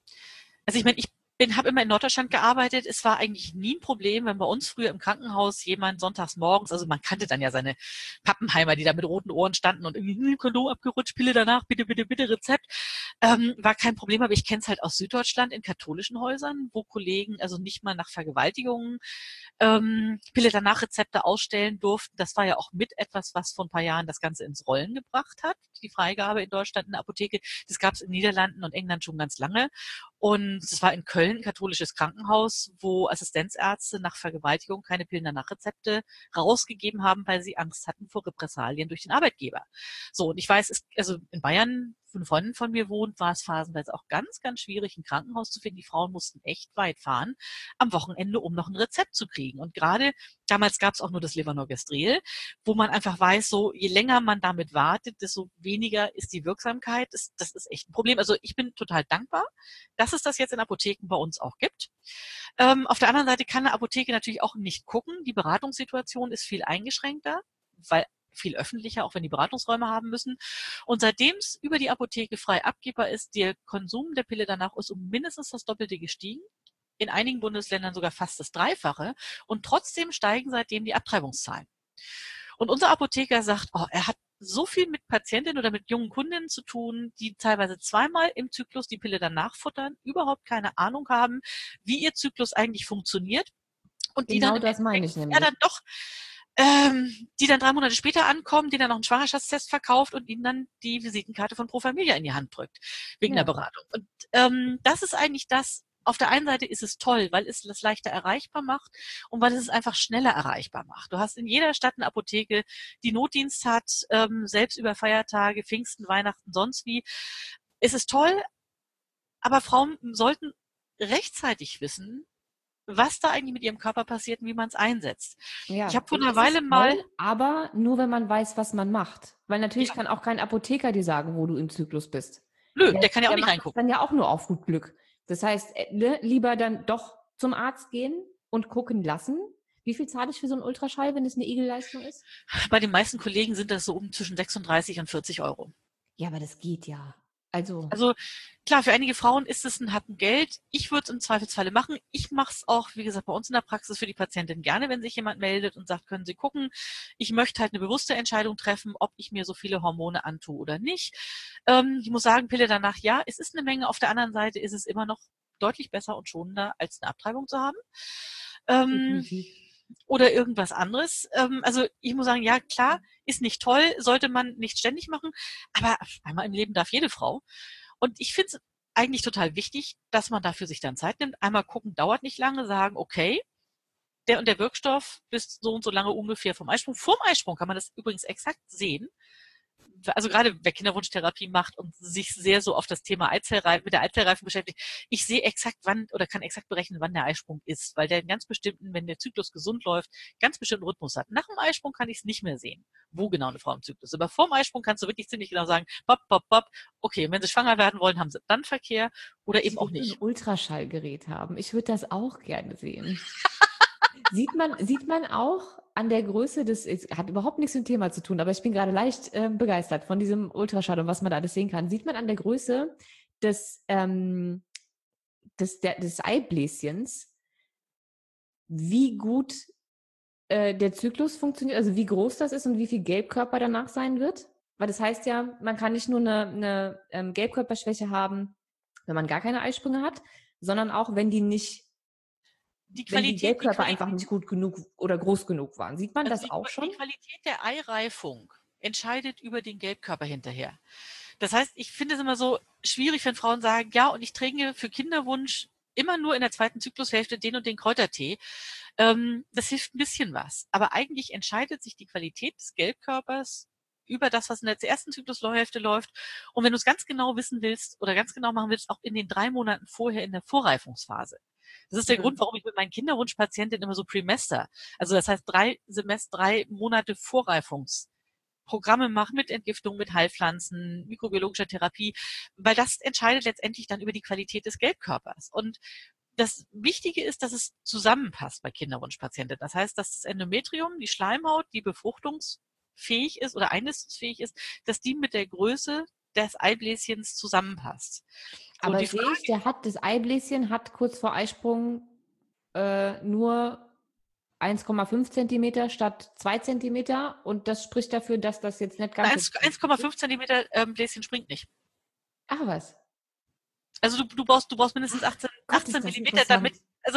Also ich meine, ich bin, habe immer in Norddeutschland gearbeitet. Es war eigentlich nie ein Problem, wenn bei uns früher im Krankenhaus jemand sonntags morgens, also man kannte dann ja seine Pappenheimer, die da mit roten Ohren standen und irgendwie hm, Kondom abgerutscht, Pille danach, bitte, bitte, bitte, Rezept. Ähm, war kein Problem, aber ich kenne es halt aus Süddeutschland in katholischen Häusern, wo Kollegen also nicht mal nach Vergewaltigungen ähm, Pille danach Rezepte ausstellen durften. Das war ja auch mit etwas, was vor ein paar Jahren das Ganze ins Rollen gebracht hat, die Freigabe in Deutschland in der Apotheke. Das gab es in Niederlanden und England schon ganz lange. Und es war in Köln ein katholisches Krankenhaus, wo Assistenzärzte nach Vergewaltigung keine Pillen danach Rezepte rausgegeben haben, weil sie Angst hatten vor Repressalien durch den Arbeitgeber. So, und ich weiß, es, also in Bayern, wo eine Freundin von mir wohnt, war es phasenweise auch ganz, ganz schwierig, ein Krankenhaus zu finden. Die Frauen mussten echt weit fahren am Wochenende, um noch ein Rezept zu kriegen. Und gerade damals gab es auch nur das Levonorgestrel, wo man einfach weiß, so je länger man damit wartet, desto weniger ist die Wirksamkeit. Das, das ist echt ein Problem. Also ich bin total dankbar, dass es das jetzt in Apotheken bei uns auch gibt. Ähm, auf der anderen Seite kann eine Apotheke natürlich auch nicht gucken. Die Beratungssituation ist viel eingeschränkter, weil viel öffentlicher, auch wenn die Beratungsräume haben müssen. Und seitdem es über die Apotheke frei abgebbar ist, der Konsum der Pille danach ist um mindestens das Doppelte gestiegen. In einigen Bundesländern sogar fast das Dreifache. Und trotzdem steigen seitdem die Abtreibungszahlen. Und unser Apotheker sagt, oh, er hat so viel mit Patientinnen oder mit jungen Kundinnen zu tun, die teilweise zweimal im Zyklus die Pille danach futtern, überhaupt keine Ahnung haben, wie ihr Zyklus eigentlich funktioniert. Und die Genau dann, das meine ich ja, nämlich. dann doch, ähm, die dann drei Monate später ankommen, die dann noch einen Schwangerschaftstest verkauft und ihnen dann die Visitenkarte von Pro Familia in die Hand drückt, wegen Ja. der Beratung. Und ähm, das ist eigentlich das, auf der einen Seite ist es toll, weil es das leichter erreichbar macht und weil es es einfach schneller erreichbar macht. Du hast in jeder Stadt eine Apotheke, die Notdienst hat, ähm, selbst über Feiertage, Pfingsten, Weihnachten, sonst wie. Es ist toll, aber Frauen sollten rechtzeitig wissen, was da eigentlich mit ihrem Körper passiert und wie man es einsetzt. Ja, Ich habe vor es einer ist Weile toll, mal, aber nur wenn man weiß, was man macht. Weil natürlich ja, kann auch kein Apotheker dir sagen, wo du im Zyklus bist. nö, Der, der kann ja auch der nicht macht das reingucken. dann ja auch nur auf gut Glück. Das heißt, äh, ne, lieber dann doch zum Arzt gehen und gucken lassen. Wie viel zahle ich für so einen Ultraschall, wenn es eine Igelleistung ist? Bei den meisten Kollegen sind das so um zwischen sechsunddreißig und vierzig Euro. Ja, aber das geht ja. Also, Also klar, für einige Frauen ist es ein Happen Geld. Ich würde es im Zweifelsfalle machen. Ich mache es auch, wie gesagt, bei uns in der Praxis für die Patientin gerne, wenn sich jemand meldet und sagt, können Sie gucken. Ich möchte halt eine bewusste Entscheidung treffen, ob ich mir so viele Hormone antue oder nicht. Ähm, ich muss sagen, Pille danach, ja, es ist eine Menge. Auf der anderen Seite ist es immer noch deutlich besser und schonender, als eine Abtreibung zu haben. Ähm, definitiv. oder irgendwas anderes. Ähm, also ich muss sagen, ja, klar, ist nicht toll, sollte man nicht ständig machen, aber einmal im Leben darf jede Frau. Und ich finde es eigentlich total wichtig, dass man dafür sich dann Zeit nimmt. Einmal gucken, dauert nicht lange, sagen, okay, der und der Wirkstoff bis so und so lange ungefähr vom Eisprung. Vorm Eisprung kann man das übrigens exakt sehen. Also gerade wer Kinderwunschtherapie macht und sich sehr so auf das Thema Eizellreifen, mit der Eizellreifen beschäftigt, ich sehe exakt wann oder kann exakt berechnen, wann der Eisprung ist, weil der einen ganz bestimmten, wenn der Zyklus gesund läuft, ganz bestimmten Rhythmus hat. Nach dem Eisprung kann ich es nicht mehr sehen, wo genau eine Frau im Zyklus ist. Aber vor dem Eisprung kannst du wirklich ziemlich genau sagen, pop, pop, pop, okay, und wenn sie schwanger werden wollen, haben sie dann Verkehr oder eben Ich auch will so ein nicht. Ultraschallgerät haben. Ich würde das auch gerne sehen. Sieht man, sieht man auch an der Größe des, es hat überhaupt nichts mit dem Thema zu tun, aber ich bin gerade leicht äh, begeistert von diesem Ultraschall und was man da alles sehen kann. Sieht man an der Größe des, ähm, des, der, des Eibläschens, wie gut äh, der Zyklus funktioniert, also wie groß das ist und wie viel Gelbkörper danach sein wird? Weil das heißt ja, man kann nicht nur eine, eine ähm, Gelbkörperschwäche haben, wenn man gar keine Eisprünge hat, sondern auch, wenn die nicht, Die wenn die Qualität, die Gelbkörper Qualität, einfach nicht gut genug oder groß genug waren. Sieht man also das die, auch Qua- die schon? Qualität der Eireifung entscheidet über den Gelbkörper hinterher. Das heißt, ich finde es immer so schwierig, wenn Frauen sagen, ja, und ich trinke für Kinderwunsch immer nur in der zweiten Zyklushälfte den und den Kräutertee. Ähm, das hilft ein bisschen was. Aber eigentlich entscheidet sich die Qualität des Gelbkörpers über das, was in der ersten Zyklushälfte läuft. Und wenn du es ganz genau wissen willst oder ganz genau machen willst, auch in den drei Monaten vorher in der Vorreifungsphase. Das ist der Mhm. Grund, warum ich mit meinen Kinderwunschpatientinnen immer so Premester, also das heißt drei Semester, drei Monate Vorreifungsprogramme mache mit Entgiftung, mit Heilpflanzen, mikrobiologischer Therapie, weil das entscheidet letztendlich dann über die Qualität des Gelbkörpers. Und das Wichtige ist, dass es zusammenpasst bei Kinderwunschpatienten. Das heißt, dass das Endometrium, die Schleimhaut, die befruchtungsfähig ist oder einnistungsfähig ist, dass die mit der Größe des Eibläschens zusammenpasst. So, Aber die sehe Frage, ich, der hat, das Eibläschen hat kurz vor Eisprung äh, nur eins Komma fünf Zentimeter statt zwei Zentimeter und das spricht dafür, dass das jetzt nicht ganz so eins Komma fünf Zentimeter ähm, Bläschen springt nicht. Ach was. Also du, du brauchst, du brauchst mindestens achtzehn, Gott, achtzehn ist das Millimeter, damit, interessant. also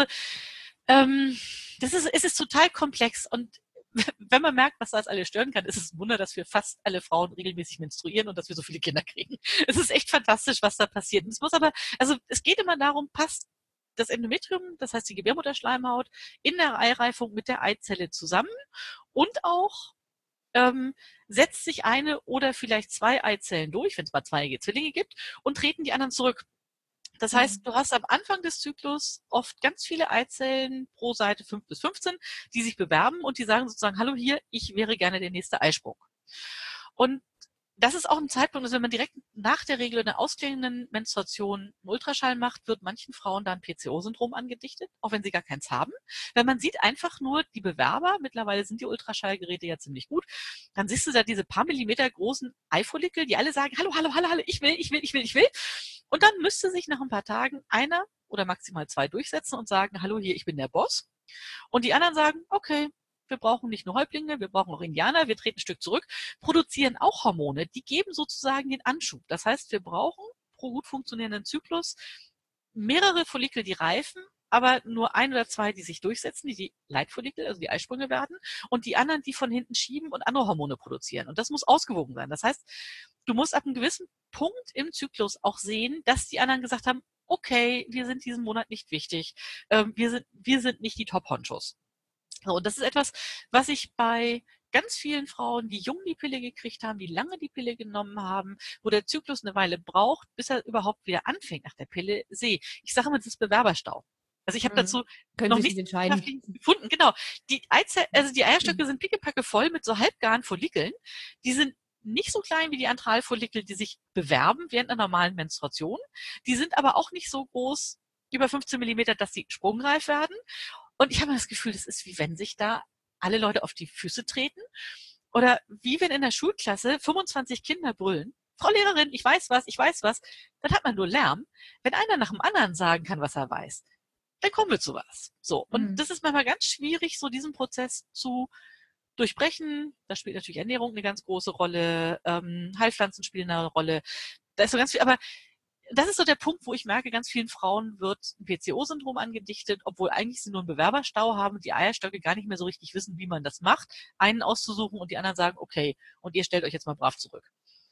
ähm, das ist, es ist total komplex und wenn man merkt, was das alles stören kann, ist es ein Wunder, dass wir fast alle Frauen regelmäßig menstruieren und dass wir so viele Kinder kriegen. Es ist echt fantastisch, was da passiert. Und es muss aber, also es geht immer darum, passt das Endometrium, das heißt die Gebärmutterschleimhaut, in der Eireifung mit der Eizelle zusammen und auch ähm, setzt sich eine oder vielleicht zwei Eizellen durch, wenn es mal zwei Zwillinge gibt, und treten die anderen zurück. Das heißt, du hast am Anfang des Zyklus oft ganz viele Eizellen pro Seite, fünf bis fünfzehn, die sich bewerben und die sagen sozusagen, hallo hier, ich wäre gerne der nächste Eisprung. Und das ist auch ein Zeitpunkt, also wenn man direkt nach der Regel einer ausklingenden Menstruation einen Ultraschall macht, wird manchen Frauen dann P C O-Syndrom angedichtet, auch wenn sie gar keins haben. Weil man sieht einfach nur die Bewerber, mittlerweile sind die Ultraschallgeräte ja ziemlich gut, dann siehst du da diese paar Millimeter großen Eifollikel, die alle sagen, hallo, hallo, hallo, hallo, ich will, ich will, ich will, ich will. Und dann müsste sich nach ein paar Tagen einer oder maximal zwei durchsetzen und sagen, hallo, hier, ich bin der Boss. Und die anderen sagen, okay, wir brauchen nicht nur Häuptlinge, wir brauchen auch Indianer, wir treten ein Stück zurück, produzieren auch Hormone, die geben sozusagen den Anschub. Das heißt, wir brauchen pro gut funktionierenden Zyklus mehrere Follikel, die reifen, aber nur ein oder zwei, die sich durchsetzen, die die Leitfollikel, also die Eisprünge werden, und die anderen, die von hinten schieben und andere Hormone produzieren. Und das muss ausgewogen sein. Das heißt, du musst ab einem gewissen Punkt im Zyklus auch sehen, dass die anderen gesagt haben, okay, wir sind diesen Monat nicht wichtig, ähm, wir sind, wir sind nicht die Top-Honchos. So, und das ist etwas, was ich bei ganz vielen Frauen, die jung die Pille gekriegt haben, die lange die Pille genommen haben, wo der Zyklus eine Weile braucht, bis er überhaupt wieder anfängt nach der Pille, sehe. Ich sage immer, das ist Bewerberstau. Also ich habe Mhm. dazu Können noch sich nichts nicht entscheiden. Wissenschaftliches gefunden. Genau. Die Eizelle, also die Eierstöcke sind pickepacke voll mit so halbgaren Follikeln. Die sind nicht so klein wie die Antralfollikel, die sich bewerben während einer normalen Menstruation. Die sind aber auch nicht so groß, über fünfzehn Millimeter, dass sie sprungreif werden. Und ich habe das Gefühl, das ist wie wenn sich da alle Leute auf die Füße treten. Oder wie wenn in der Schulklasse fünfundzwanzig Kinder brüllen. Frau Lehrerin, ich weiß was, ich weiß was. Dann hat man nur Lärm. Wenn einer nach dem anderen sagen kann, was er weiß, dann kommen wir zu was. So. Und Mhm. das ist manchmal ganz schwierig, so diesen Prozess zu durchbrechen. Da spielt natürlich Ernährung eine ganz große Rolle. Ähm, Heilpflanzen spielen eine Rolle. Da ist so ganz viel, aber das ist so der Punkt, wo ich merke, ganz vielen Frauen wird ein P C O-Syndrom angedichtet, obwohl eigentlich sie nur einen Bewerberstau haben und die Eierstöcke gar nicht mehr so richtig wissen, wie man das macht, einen auszusuchen und die anderen sagen, okay, und ihr stellt euch jetzt mal brav zurück.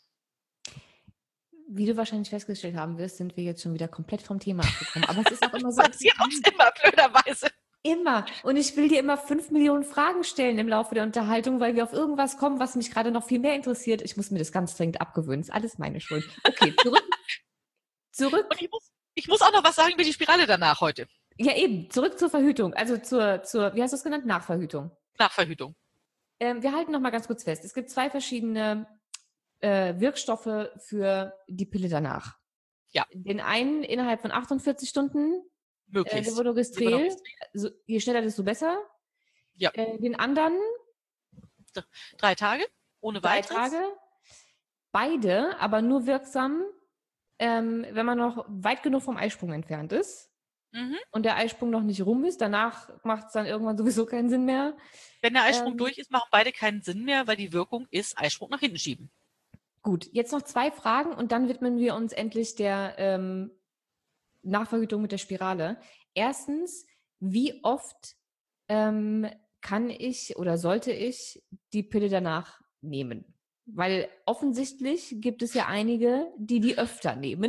Wie du wahrscheinlich festgestellt haben wirst, sind wir jetzt schon wieder komplett vom Thema abgekommen. Aber es ist auch immer so Passiert uns immer, blöderweise. Immer. Und ich will dir immer fünf Millionen Fragen stellen im Laufe der Unterhaltung, weil wir auf irgendwas kommen, was mich gerade noch viel mehr interessiert. Ich muss mir das ganz dringend abgewöhnen. Ist alles meine Schuld. Okay, zurück. zurück. Und ich muss, ich muss auch noch was sagen über die Spirale danach heute. Ja, eben. Zurück zur Verhütung. Also zur, zur wie hast du es genannt? Nachverhütung. Nachverhütung. Ähm, wir halten noch mal ganz kurz fest. Es gibt zwei verschiedene äh, Wirkstoffe für die Pille danach. Ja. Den einen innerhalb von achtundvierzig Stunden. Möglichst. Äh, Levodogestrel, also je schneller, desto besser. Ja. Äh, den anderen Drei Tage, ohne drei weiteres. Tage. Beide, aber nur wirksam, ähm, wenn man noch weit genug vom Eisprung entfernt ist Mhm. und der Eisprung noch nicht rum ist. Danach macht es dann irgendwann sowieso keinen Sinn mehr. Wenn der Eisprung Ähm, durch ist, machen beide keinen Sinn mehr, weil die Wirkung ist Eisprung nach hinten schieben. Gut, jetzt noch zwei Fragen und dann widmen wir uns endlich der ähm, Nachverhütung mit der Spirale. Erstens, wie oft ähm, kann ich oder sollte ich die Pille danach nehmen? Weil offensichtlich gibt es ja einige, die die öfter nehmen.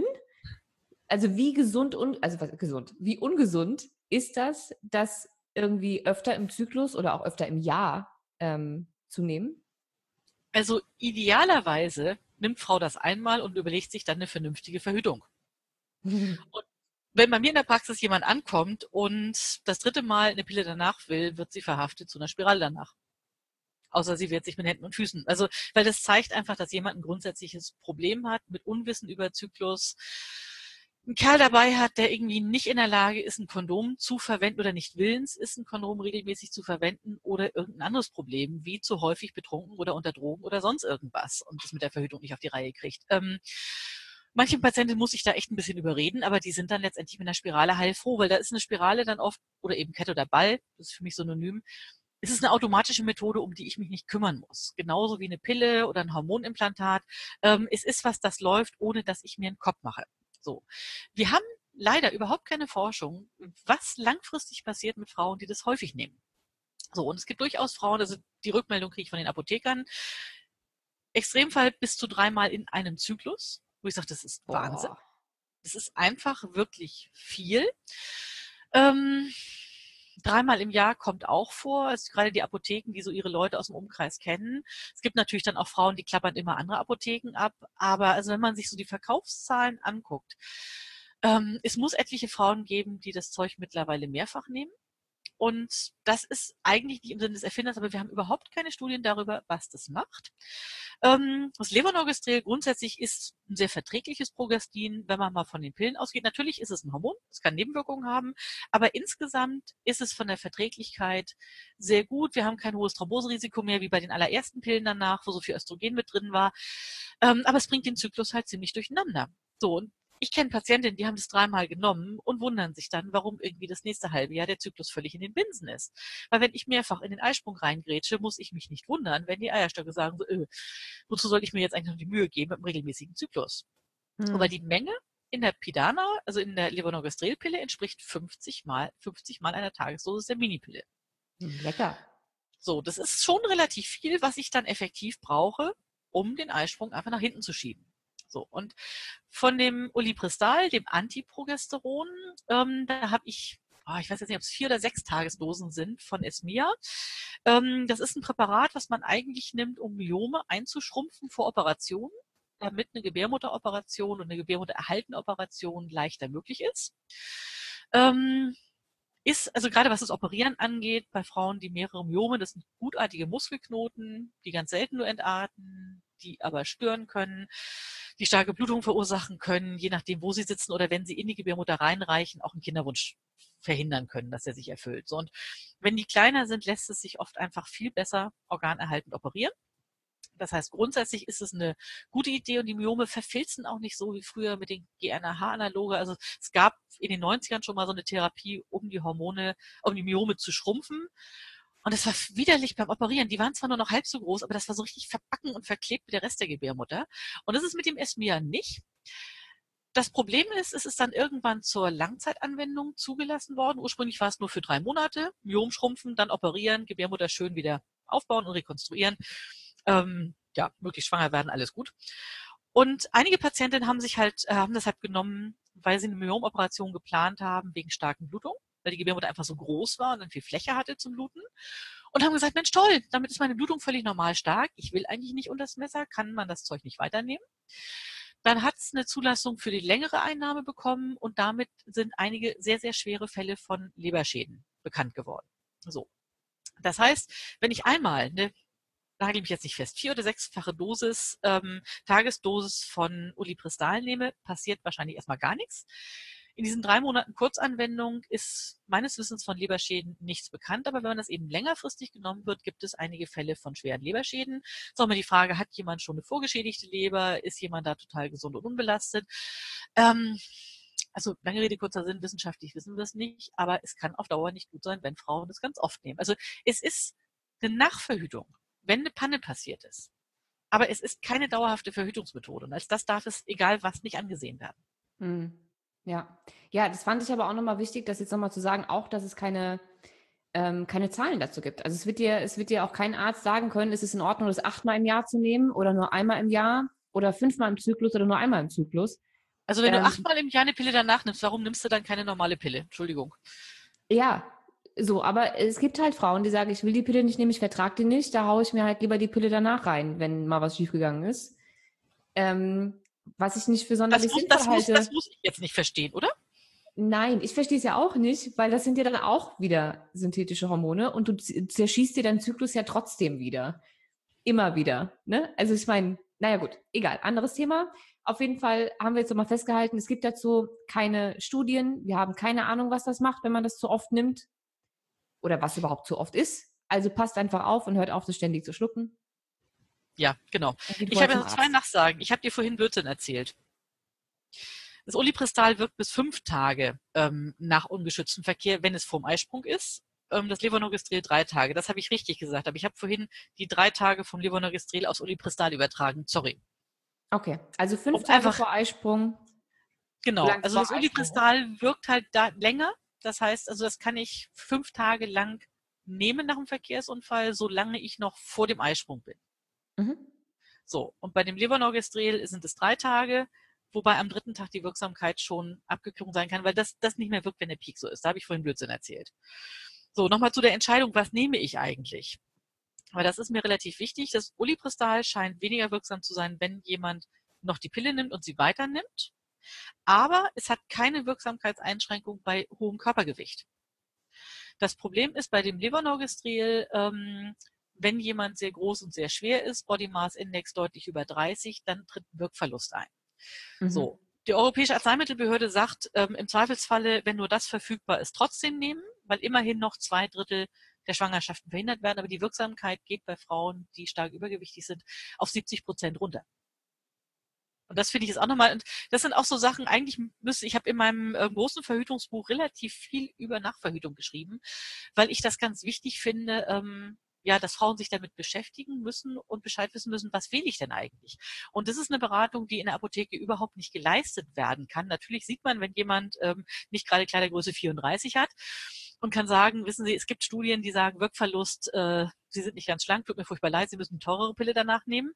Also wie gesund und, also was gesund, wie ungesund ist das, das irgendwie öfter im Zyklus oder auch öfter im Jahr ähm, zu nehmen? Also idealerweise nimmt Frau das einmal und überlegt sich dann eine vernünftige Verhütung. Und wenn bei mir in der Praxis jemand ankommt und das dritte Mal eine Pille danach will, wird sie verhaftet zu einer Spirale danach. Außer sie wehrt sich mit Händen und Füßen. Also, weil das zeigt einfach, dass jemand ein grundsätzliches Problem hat mit Unwissen über Zyklus. Ein Kerl dabei hat, der irgendwie nicht in der Lage ist, ein Kondom zu verwenden oder nicht willens ist, ein Kondom regelmäßig zu verwenden oder irgendein anderes Problem, wie zu häufig betrunken oder unter Drogen oder sonst irgendwas und das mit der Verhütung nicht auf die Reihe kriegt. Ähm, manche Patienten muss ich da echt ein bisschen überreden, aber die sind dann letztendlich mit einer Spirale heilfroh, weil da ist eine Spirale dann oft, oder eben Kette oder Ball, das ist für mich synonym, es ist eine automatische Methode, um die ich mich nicht kümmern muss. Genauso wie eine Pille oder ein Hormonimplantat. Ähm, es ist was, das läuft, ohne dass ich mir einen Kopf mache. So. Wir haben leider überhaupt keine Forschung, was langfristig passiert mit Frauen, die das häufig nehmen. So, und es gibt durchaus Frauen, also die Rückmeldung kriege ich von den Apothekern, Extremfall bis zu dreimal in einem Zyklus, wo ich sage, das ist Wahnsinn. Boah. Das ist einfach wirklich viel. Ähm, dreimal im Jahr kommt auch vor, also gerade die Apotheken, die so ihre Leute aus dem Umkreis kennen. Es gibt natürlich dann auch Frauen, die klappern immer andere Apotheken ab, aber also wenn man sich so die Verkaufszahlen anguckt, ähm, es muss etliche Frauen geben, die das Zeug mittlerweile mehrfach nehmen. Und das ist eigentlich nicht im Sinne des Erfinders, aber wir haben überhaupt keine Studien darüber, was das macht. Ähm, das Levonorgestrel grundsätzlich ist ein sehr verträgliches Progestin, wenn man mal von den Pillen ausgeht. Natürlich ist es ein Hormon, es kann Nebenwirkungen haben, aber insgesamt ist es von der Verträglichkeit sehr gut. Wir haben kein hohes Thromboserisiko mehr, wie bei den allerersten Pillen danach, wo so viel Östrogen mit drin war. Ähm, aber es bringt den Zyklus halt ziemlich durcheinander. So, und ich kenne Patientinnen, die haben das dreimal genommen und wundern sich dann, warum irgendwie das nächste halbe Jahr der Zyklus völlig in den Binsen ist. Weil wenn ich mehrfach in den Eisprung reingrätsche, muss ich mich nicht wundern, wenn die Eierstöcke sagen, so, öh, wozu soll ich mir jetzt eigentlich noch die Mühe geben mit einem regelmäßigen Zyklus? Hm. Aber die Menge in der Pidana, also in der Levonorgestrel-Pille, entspricht fünfzig mal, fünfzig mal einer Tagesdosis der Minipille. Lecker. So, das ist schon relativ viel, was ich dann effektiv brauche, um den Eisprung einfach nach hinten zu schieben. So, und von dem Olipristal, dem Antiprogesteron, ähm, da habe ich, oh, ich weiß jetzt nicht, ob es vier oder sechs Tagesdosen sind von Esmia. Ähm, das ist ein Präparat, was man eigentlich nimmt, um Myome einzuschrumpfen vor Operationen, damit eine Gebärmutteroperation und eine Gebärmuttererhaltenoperation leichter möglich ist. Ähm, ist, also gerade was das Operieren angeht, bei Frauen, die mehrere Myome, das sind gutartige Muskelknoten, die ganz selten nur entarten, die aber stören können, die starke Blutung verursachen können, je nachdem, wo sie sitzen oder wenn sie in die Gebärmutter reinreichen, auch einen Kinderwunsch verhindern können, dass er sich erfüllt. So, und wenn die kleiner sind, lässt es sich oft einfach viel besser organerhaltend operieren. Das heißt, grundsätzlich ist es eine gute Idee und die Myome verfilzen auch nicht so wie früher mit den G N R H-Analoge. Also es gab in den neunzigern schon mal so eine Therapie, um die Hormone, um die Myome zu schrumpfen. Und das war widerlich beim Operieren. Die waren zwar nur noch halb so groß, aber das war so richtig verbacken und verklebt wie der Rest der Gebärmutter. Und das ist mit dem Esmia nicht. Das Problem ist, es ist dann irgendwann zur Langzeitanwendung zugelassen worden. Ursprünglich war es nur für drei Monate. Myom schrumpfen, dann operieren, Gebärmutter schön wieder aufbauen und rekonstruieren. Ähm, ja, möglichst schwanger werden, alles gut. Und einige Patientinnen haben sich halt, äh, haben das halt genommen, weil sie eine Myomoperation geplant haben, wegen starken Blutungen, weil die Gebärmutter einfach so groß war und dann viel Fläche hatte zum Bluten. Und haben gesagt, Mensch, toll, damit ist meine Blutung völlig normal stark. Ich will eigentlich nicht unter das Messer, kann man das Zeug nicht weiternehmen. Dann hat es eine Zulassung für die längere Einnahme bekommen und damit sind einige sehr, sehr schwere Fälle von Leberschäden bekannt geworden. So. Das heißt, wenn ich einmal eine nagel mich jetzt nicht fest, vier- oder sechsfache Dosis, ähm, Tagesdosis von Olipristal nehme, passiert wahrscheinlich erstmal gar nichts. In diesen drei Monaten Kurzanwendung ist meines Wissens von Leberschäden nichts bekannt, aber wenn man das eben längerfristig genommen wird, gibt es einige Fälle von schweren Leberschäden. Ist auch mal die Frage, hat jemand schon eine vorgeschädigte Leber? Ist jemand da total gesund und unbelastet? Ähm, also lange Rede, kurzer Sinn, wissenschaftlich wissen wir es nicht, aber es kann auf Dauer nicht gut sein, wenn Frauen das ganz oft nehmen. Also es ist eine Nachverhütung, wenn eine Panne passiert ist. Aber es ist keine dauerhafte Verhütungsmethode. Und als das darf es, egal was, nicht angesehen werden. Hm. Ja. Ja, das fand ich aber auch nochmal wichtig, das jetzt nochmal zu sagen, auch, dass es keine, ähm, keine Zahlen dazu gibt. Also es wird dir, es wird dir auch kein Arzt sagen können, ist es in Ordnung, das achtmal im Jahr zu nehmen oder nur einmal im Jahr oder fünfmal im Zyklus oder nur einmal im Zyklus. Also wenn du Ähm, achtmal im Jahr eine Pille danach nimmst, warum nimmst du dann keine normale Pille? Entschuldigung. ja, so, aber es gibt halt Frauen, die sagen, ich will die Pille nicht nehmen, ich vertrage die nicht, da haue ich mir halt lieber die Pille danach rein, wenn mal was schiefgegangen ist. Ähm, was ich nicht für Das sonderlich muss, sinnvoll das, muss, halte. das muss ich jetzt nicht verstehen, oder? Nein, ich verstehe es ja auch nicht, weil das sind ja dann auch wieder synthetische Hormone und du z- zerschießt dir deinen Zyklus ja trotzdem wieder. Immer wieder. Ne? Also ich meine, naja gut, egal, anderes Thema. Auf jeden Fall haben wir jetzt nochmal festgehalten, es gibt dazu keine Studien. Wir haben keine Ahnung, was das macht, wenn man das zu oft nimmt oder was überhaupt zu oft ist. Also passt einfach auf und hört auf, das ständig zu schlucken. Ja, genau. Und geht Ich vorher habe zum ja zwei Arzt. Nachsagen. Ich habe dir vorhin Blödsinn erzählt. Das Olipristal wirkt bis fünf Tage ähm, nach ungeschütztem Verkehr, wenn es vorm Eisprung ist. Ähm, das Levonorgestrel drei Tage. Das habe ich richtig gesagt. Aber ich habe vorhin die drei Tage vom Levonorgestrel aufs Olipristal übertragen. Sorry. Okay, also fünf Um Tage einfach, vor Eisprung, genau. solange es Also vor das Eisprung ist. Olipristal wirkt halt da länger. Das heißt, also das kann ich fünf Tage lang nehmen nach dem Verkehrsunfall, solange ich noch vor dem Eisprung bin. Mhm. So, und bei dem Levonorgestrel sind es drei Tage, wobei am dritten Tag die Wirksamkeit schon abgeklungen sein kann, weil das, das nicht mehr wirkt, wenn der Peak so ist. Da habe ich vorhin Blödsinn erzählt. So, nochmal zu der Entscheidung, was nehme ich eigentlich? Weil das ist mir relativ wichtig. Das Olipristal scheint weniger wirksam zu sein, wenn jemand noch die Pille nimmt und sie weiter nimmt. Aber es hat keine Wirksamkeitseinschränkung bei hohem Körpergewicht. Das Problem ist bei dem Levonorgestrel, ähm, wenn jemand sehr groß und sehr schwer ist, Body Mass Index deutlich über dreißig, dann tritt ein Wirkverlust ein. Mhm. So. Die Europäische Arzneimittelbehörde sagt, ähm, im Zweifelsfalle, wenn nur das verfügbar ist, trotzdem nehmen, weil immerhin noch zwei Drittel der Schwangerschaften verhindert werden. Aber die Wirksamkeit geht bei Frauen, die stark übergewichtig sind, auf siebzig Prozent runter. Und das finde ich jetzt auch nochmal, und das sind auch so Sachen, eigentlich müsste, ich habe in meinem äh, großen Verhütungsbuch relativ viel über Nachverhütung geschrieben, weil ich das ganz wichtig finde, ähm, ja, dass Frauen sich damit beschäftigen müssen und Bescheid wissen müssen, was will ich denn eigentlich? Und das ist eine Beratung, die in der Apotheke überhaupt nicht geleistet werden kann. Natürlich sieht man, wenn jemand ähm, nicht gerade Kleidergröße vierunddreißig hat und kann sagen, wissen Sie, es gibt Studien, die sagen, Wirkverlust, äh, Sie sind nicht ganz schlank, tut mir furchtbar leid, Sie müssen eine teurere Pille danach nehmen.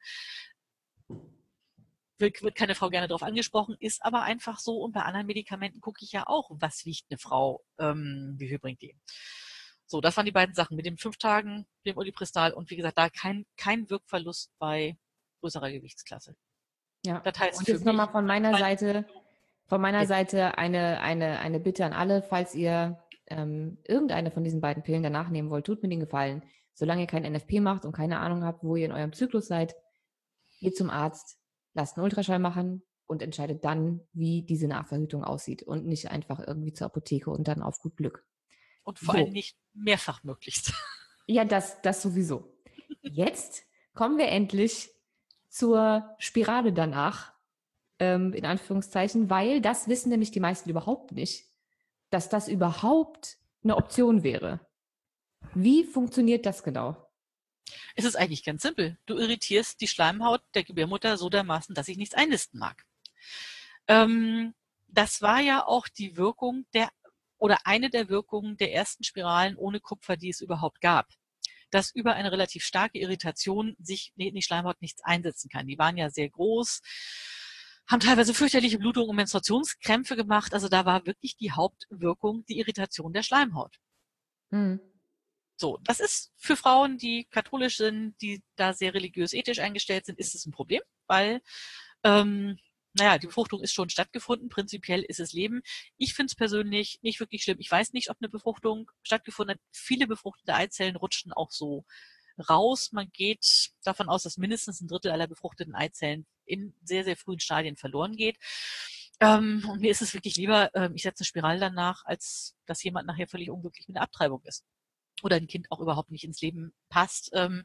Wird, wird keine Frau gerne darauf angesprochen, ist aber einfach so. Und bei anderen Medikamenten gucke ich ja auch, was wiegt eine Frau, ähm, wie viel bringt die. So, das waren die beiden Sachen mit den fünf Tagen, dem Olipristal und wie gesagt, da kein, kein Wirkverlust bei größerer Gewichtsklasse. Ja, Das heißt und für jetzt nochmal mich, von meiner Seite, von meiner ja, Seite eine, eine, eine Bitte an alle, falls ihr ähm, irgendeine von diesen beiden Pillen danach nehmen wollt, tut mir den Gefallen. Solange ihr kein N F P macht und keine Ahnung habt, wo ihr in eurem Zyklus seid, geht zum Arzt, lasst einen Ultraschall machen und entscheidet dann, wie diese Nachverhütung aussieht und nicht einfach irgendwie zur Apotheke und dann auf gut Glück. und vor allem So, nicht mehrfach möglichst. ja, das, das sowieso. Jetzt kommen wir endlich zur Spirale danach, ähm, in Anführungszeichen, weil das wissen nämlich die meisten überhaupt nicht, dass das überhaupt eine Option wäre. Wie funktioniert das genau? Es ist eigentlich ganz simpel. Du irritierst die Schleimhaut der Gebärmutter so dermaßen, dass ich nichts einnisten mag. Ähm, das war ja auch die Wirkung der, oder eine der Wirkungen der ersten Spiralen ohne Kupfer, die es überhaupt gab. Dass über eine relativ starke Irritation sich in die Schleimhaut nichts einsetzen kann. Die waren ja sehr groß, haben teilweise fürchterliche Blutungen und Menstruationskrämpfe gemacht. Also da war wirklich die Hauptwirkung die Irritation der Schleimhaut. Hm. So, das ist für Frauen, die katholisch sind, die da sehr religiös-ethisch eingestellt sind, ist es ein Problem, weil, ähm, naja, die Befruchtung ist schon stattgefunden, prinzipiell ist es Leben. Ich finde es persönlich nicht wirklich schlimm. Ich weiß nicht, ob eine Befruchtung stattgefunden hat. Viele befruchtete Eizellen rutschen auch so raus. Man geht davon aus, dass mindestens ein Drittel aller befruchteten Eizellen in sehr, sehr frühen Stadien verloren geht. Ähm, und mir ist es wirklich lieber, ähm, ich setze eine Spirale danach, als dass jemand nachher völlig unglücklich mit einer Abtreibung ist. Oder ein Kind auch überhaupt nicht ins Leben passt. Ähm,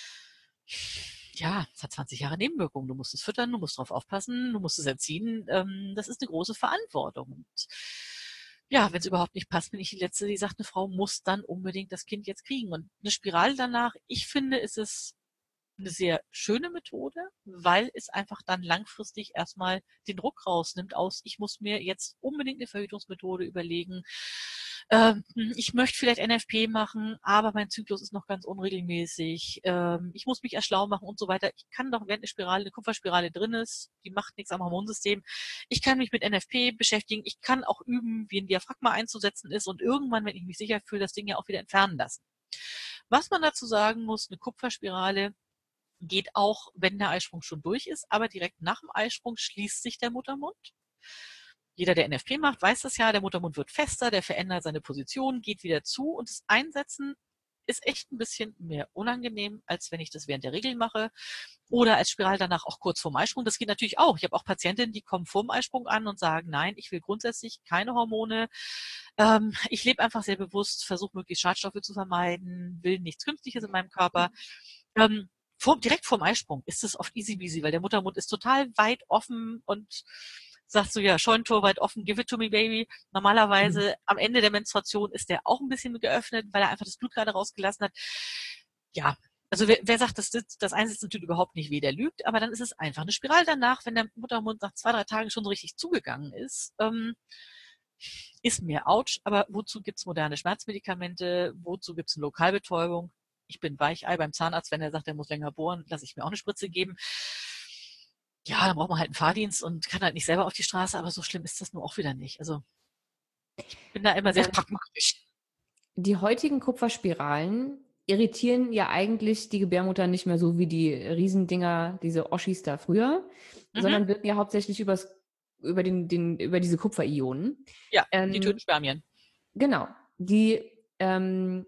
ja, es hat zwanzig Jahre Nebenwirkungen. Du musst es füttern, du musst drauf aufpassen, du musst es erziehen. Ähm, das ist eine große Verantwortung. Und ja, wenn es überhaupt nicht passt, bin ich die Letzte, die sagt, eine Frau muss dann unbedingt das Kind jetzt kriegen. Und eine Spirale danach, ich finde, ist es eine sehr schöne Methode, weil es einfach dann langfristig erstmal den Druck rausnimmt aus, ich muss mir jetzt unbedingt eine Verhütungsmethode überlegen. Ähm, ich möchte vielleicht N F P machen, aber mein Zyklus ist noch ganz unregelmäßig. Ähm, ich muss mich erst schlau machen und so weiter. Ich kann doch, während eine Spirale, eine Kupferspirale drin ist, die macht nichts am Hormonsystem. Ich kann mich mit N F P beschäftigen. Ich kann auch üben, wie ein Diaphragma einzusetzen ist und irgendwann, wenn ich mich sicher fühle, das Ding ja auch wieder entfernen lassen. Was man dazu sagen muss, eine Kupferspirale geht auch, wenn der Eisprung schon durch ist, aber direkt nach dem Eisprung schließt sich der Muttermund. Jeder, der N F P macht, weiß das ja, der Muttermund wird fester, der verändert seine Position, geht wieder zu und das Einsetzen ist echt ein bisschen mehr unangenehm, als wenn ich das während der Regel mache oder als Spiral danach auch kurz vorm Eisprung. Das geht natürlich auch. Ich habe auch Patientinnen, die kommen vorm Eisprung an und sagen, nein, ich will grundsätzlich keine Hormone. Ähm, ich lebe einfach sehr bewusst, versuche möglichst Schadstoffe zu vermeiden, will nichts Künstliches in meinem Körper. Ähm, vor, direkt vorm Eisprung ist es oft easy peasy, weil der Muttermund ist total weit offen und sagst du, ja, Scheunentor weit offen, give it to me, baby. Normalerweise mhm. am Ende der Menstruation ist der auch ein bisschen geöffnet, weil er einfach das Blut gerade rausgelassen hat. Ja, also wer, wer sagt, das, das Einsetzen tut überhaupt nicht weh, der lügt, aber dann ist es einfach eine Spirale danach, wenn der Muttermund nach zwei, drei Tagen schon so richtig zugegangen ist. Ähm, ist mir ouch, aber wozu gibt's moderne Schmerzmedikamente? Wozu gibt's eine Lokalbetäubung? Ich bin Weichei beim Zahnarzt, wenn er sagt, er muss länger bohren, lasse ich mir auch eine Spritze geben. Ja, dann braucht man halt einen Fahrdienst und kann halt nicht selber auf die Straße, aber so schlimm ist das nur auch wieder nicht. Also ich bin da immer sehr ähm, pragmatisch. Die heutigen Kupferspiralen irritieren ja eigentlich die Gebärmutter nicht mehr so wie die Riesendinger, diese Oschis da früher, mhm. sondern wirken ja hauptsächlich übers, über, den, den, über diese Kupferionen. Ja, ähm, die töten Spermien. Genau. Die, ähm,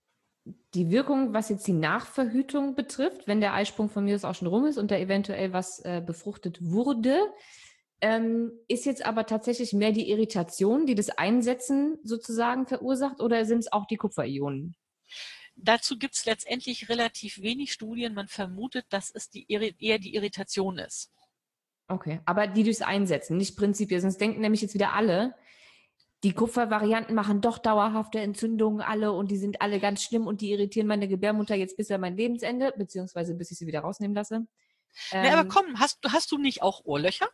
die Wirkung, was jetzt die Nachverhütung betrifft, wenn der Eisprung von mir aus auch schon rum ist und da eventuell was äh, befruchtet wurde, ähm, ist jetzt aber tatsächlich mehr die Irritation, die das Einsetzen sozusagen verursacht, oder sind es auch die Kupferionen? Dazu gibt es letztendlich relativ wenig Studien. Man vermutet, dass es die, eher die Irritation ist. Okay, aber die durchs Einsetzen, nicht prinzipiell. Sonst denken nämlich jetzt wieder alle, die Kupfervarianten machen doch dauerhafte Entzündungen alle und die sind alle ganz schlimm und die irritieren meine Gebärmutter jetzt bis an mein Lebensende, beziehungsweise bis ich sie wieder rausnehmen lasse. Ähm, nee, aber komm, hast, hast du nicht auch Ohrlöcher?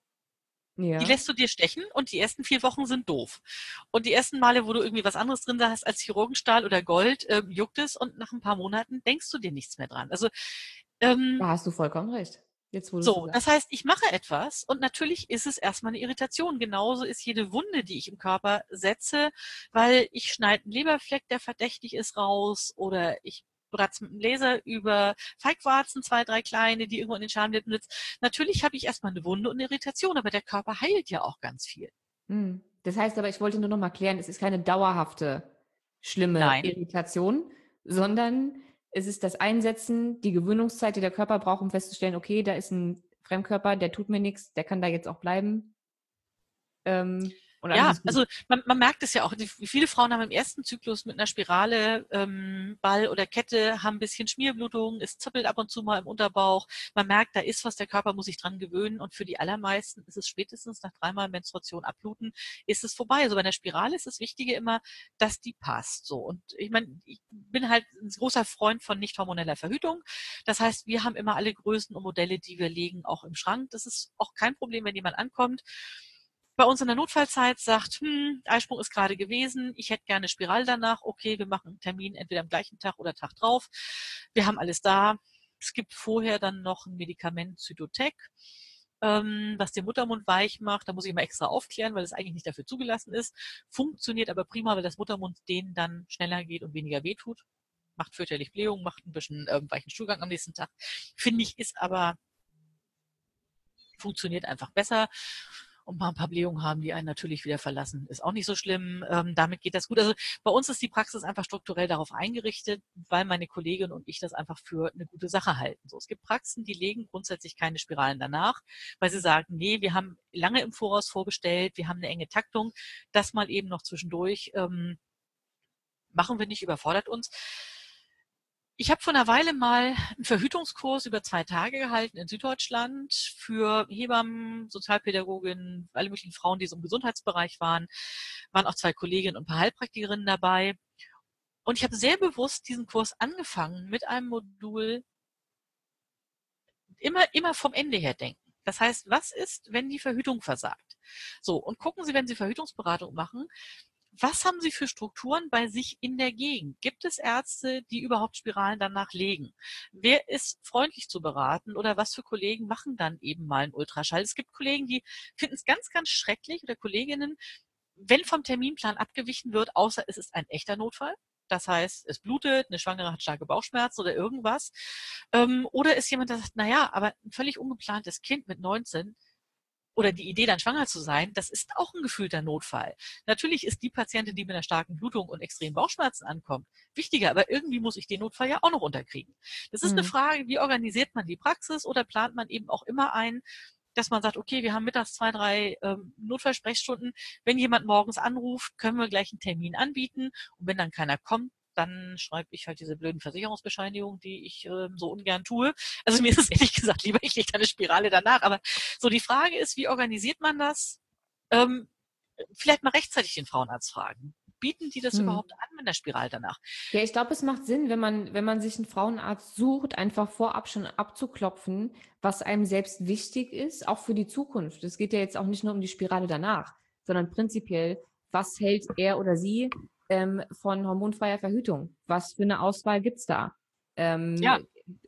Ja. Die lässt du dir stechen und die ersten vier Wochen sind doof. Und die ersten Male, wo du irgendwie was anderes drin hast als Chirurgenstahl oder Gold, ähm, juckt es und nach ein paar Monaten denkst du dir nichts mehr dran. Also ähm, da hast du vollkommen recht. Jetzt, wo du so, das heißt, ich mache etwas und natürlich ist es erstmal eine Irritation. Genauso ist jede Wunde, die ich im Körper setze, weil ich schneide einen Leberfleck, der verdächtig ist, raus oder ich bratze mit dem Laser über Feigwarzen, zwei, drei kleine, die irgendwo in den Schamlippen sitzen. Natürlich habe ich erstmal eine Wunde und eine Irritation, aber der Körper heilt ja auch ganz viel. Hm. Das heißt aber, ich wollte nur noch mal klären, es ist keine dauerhafte, schlimme Nein. Irritation, sondern es ist das Einsetzen, die Gewöhnungszeit, die der Körper braucht, um festzustellen, okay, da ist ein Fremdkörper, der tut mir nichts, der kann da jetzt auch bleiben. Ähm, und ja, also man, man merkt es ja auch, die, viele Frauen haben im ersten Zyklus mit einer Spirale, ähm, Ball oder Kette, haben ein bisschen Schmierblutung, es zippelt ab und zu mal im Unterbauch. Man merkt, da ist was, der Körper muss sich dran gewöhnen und für die allermeisten ist es spätestens nach dreimal Menstruation abbluten, ist es vorbei. Also bei einer Spirale ist das Wichtige immer, dass die passt. So. Und ich meine, ich bin halt ein großer Freund von nicht hormoneller Verhütung. Das heißt, wir haben immer alle Größen und Modelle, die wir legen, auch im Schrank. Das ist auch kein Problem, wenn jemand ankommt, bei uns in der Notfallzeit sagt, hm, Eisprung ist gerade gewesen, ich hätte gerne Spiral danach, okay, wir machen einen Termin entweder am gleichen Tag oder Tag drauf. Wir haben alles da. Es gibt vorher dann noch ein Medikament, Zytotec, ähm, was den Muttermund weich macht. Da muss ich mal extra aufklären, weil es eigentlich nicht dafür zugelassen ist. Funktioniert aber prima, weil das Muttermund denen dann schneller geht und weniger wehtut. Macht fürchterlich Blähung, macht ein bisschen ähm, weichen Stuhlgang am nächsten Tag. Finde ich, ist aber, funktioniert einfach besser. Und mal ein paar Blähungen haben, die einen natürlich wieder verlassen. Ist auch nicht so schlimm. Ähm, damit geht das gut. Also bei uns ist die Praxis einfach strukturell darauf eingerichtet, weil meine Kollegin und ich das einfach für eine gute Sache halten. So, es gibt Praxen, die legen grundsätzlich keine Spiralen danach, weil sie sagen, nee, wir haben lange im Voraus vorbestellt, wir haben eine enge Taktung, das mal eben noch zwischendurch ähm, machen wir nicht, überfordert uns. Ich habe vor einer Weile mal einen Verhütungskurs über zwei Tage gehalten in Süddeutschland für Hebammen, Sozialpädagoginnen, alle möglichen Frauen, die so im Gesundheitsbereich waren. Waren auch zwei Kolleginnen und ein paar Heilpraktikerinnen dabei. Und ich habe sehr bewusst diesen Kurs angefangen mit einem Modul immer, immer vom Ende her denken. Das heißt, was ist, wenn die Verhütung versagt? So, und gucken Sie, wenn Sie Verhütungsberatung machen, was haben Sie für Strukturen bei sich in der Gegend? Gibt es Ärzte, die überhaupt Spiralen danach legen? Wer ist freundlich zu beraten oder was für Kollegen machen dann eben mal einen Ultraschall? Es gibt Kollegen, die finden es ganz, ganz schrecklich oder Kolleginnen, wenn vom Terminplan abgewichen wird, außer es ist ein echter Notfall. Das heißt, es blutet, eine Schwangere hat starke Bauchschmerzen oder irgendwas. Ähm, oder ist jemand, der sagt, naja, aber ein völlig ungeplantes Kind mit neunzehn oder die Idee, dann schwanger zu sein, das ist auch ein gefühlter Notfall. Natürlich ist die Patientin, die mit einer starken Blutung und extremen Bauchschmerzen ankommt, wichtiger, aber irgendwie muss ich den Notfall ja auch noch unterkriegen. Das ist mhm. eine Frage, wie organisiert man die Praxis oder plant man eben auch immer ein, dass man sagt, okay, wir haben mittags zwei, drei ähm, Notfallsprechstunden. Wenn jemand morgens anruft, können wir gleich einen Termin anbieten. Und wenn dann keiner kommt, dann schreibe ich halt diese blöden Versicherungsbescheinigungen, die ich äh, so ungern tue. Also mir ist es ehrlich gesagt lieber, ich lege da eine Spirale danach. Aber so die Frage ist, wie organisiert man das? Ähm, vielleicht mal rechtzeitig den Frauenarzt fragen. Bieten die das hm. überhaupt an mit der Spirale danach? Ja, ich glaube, es macht Sinn, wenn man, wenn man sich einen Frauenarzt sucht, einfach vorab schon abzuklopfen, was einem selbst wichtig ist, auch für die Zukunft. Es geht ja jetzt auch nicht nur um die Spirale danach, sondern prinzipiell, was hält er oder sie ähm, von hormonfreier Verhütung? Was für eine Auswahl gibt's da? Ähm, ja.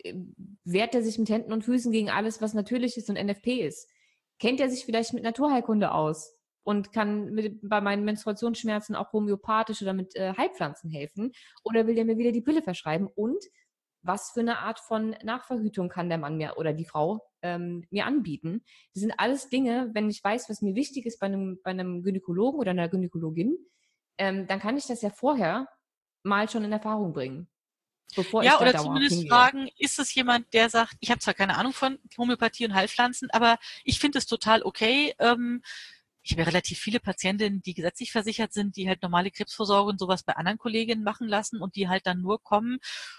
Wehrt er sich mit Händen und Füßen gegen alles, was natürlich ist und N F P ist? Kennt er sich vielleicht mit Naturheilkunde aus? Und kann mit, bei meinen Menstruationsschmerzen auch homöopathisch oder mit äh, Heilpflanzen helfen? Oder will der mir wieder die Pille verschreiben? Und was für eine Art von Nachverhütung kann der Mann mir oder die Frau ähm, mir anbieten? Das sind alles Dinge, wenn ich weiß, was mir wichtig ist bei einem, bei einem Gynäkologen oder einer Gynäkologin, ähm, dann kann ich das ja vorher mal schon in Erfahrung bringen. Bevor ja, ich da oder zumindest hingehe. fragen, ist es jemand, der sagt, ich habe zwar keine Ahnung von Homöopathie und Heilpflanzen, aber ich finde es total okay, ähm, ich habe ja relativ viele Patientinnen, die gesetzlich versichert sind, die halt normale Krebsvorsorge und sowas bei anderen Kolleginnen machen lassen und die halt dann nur kommen,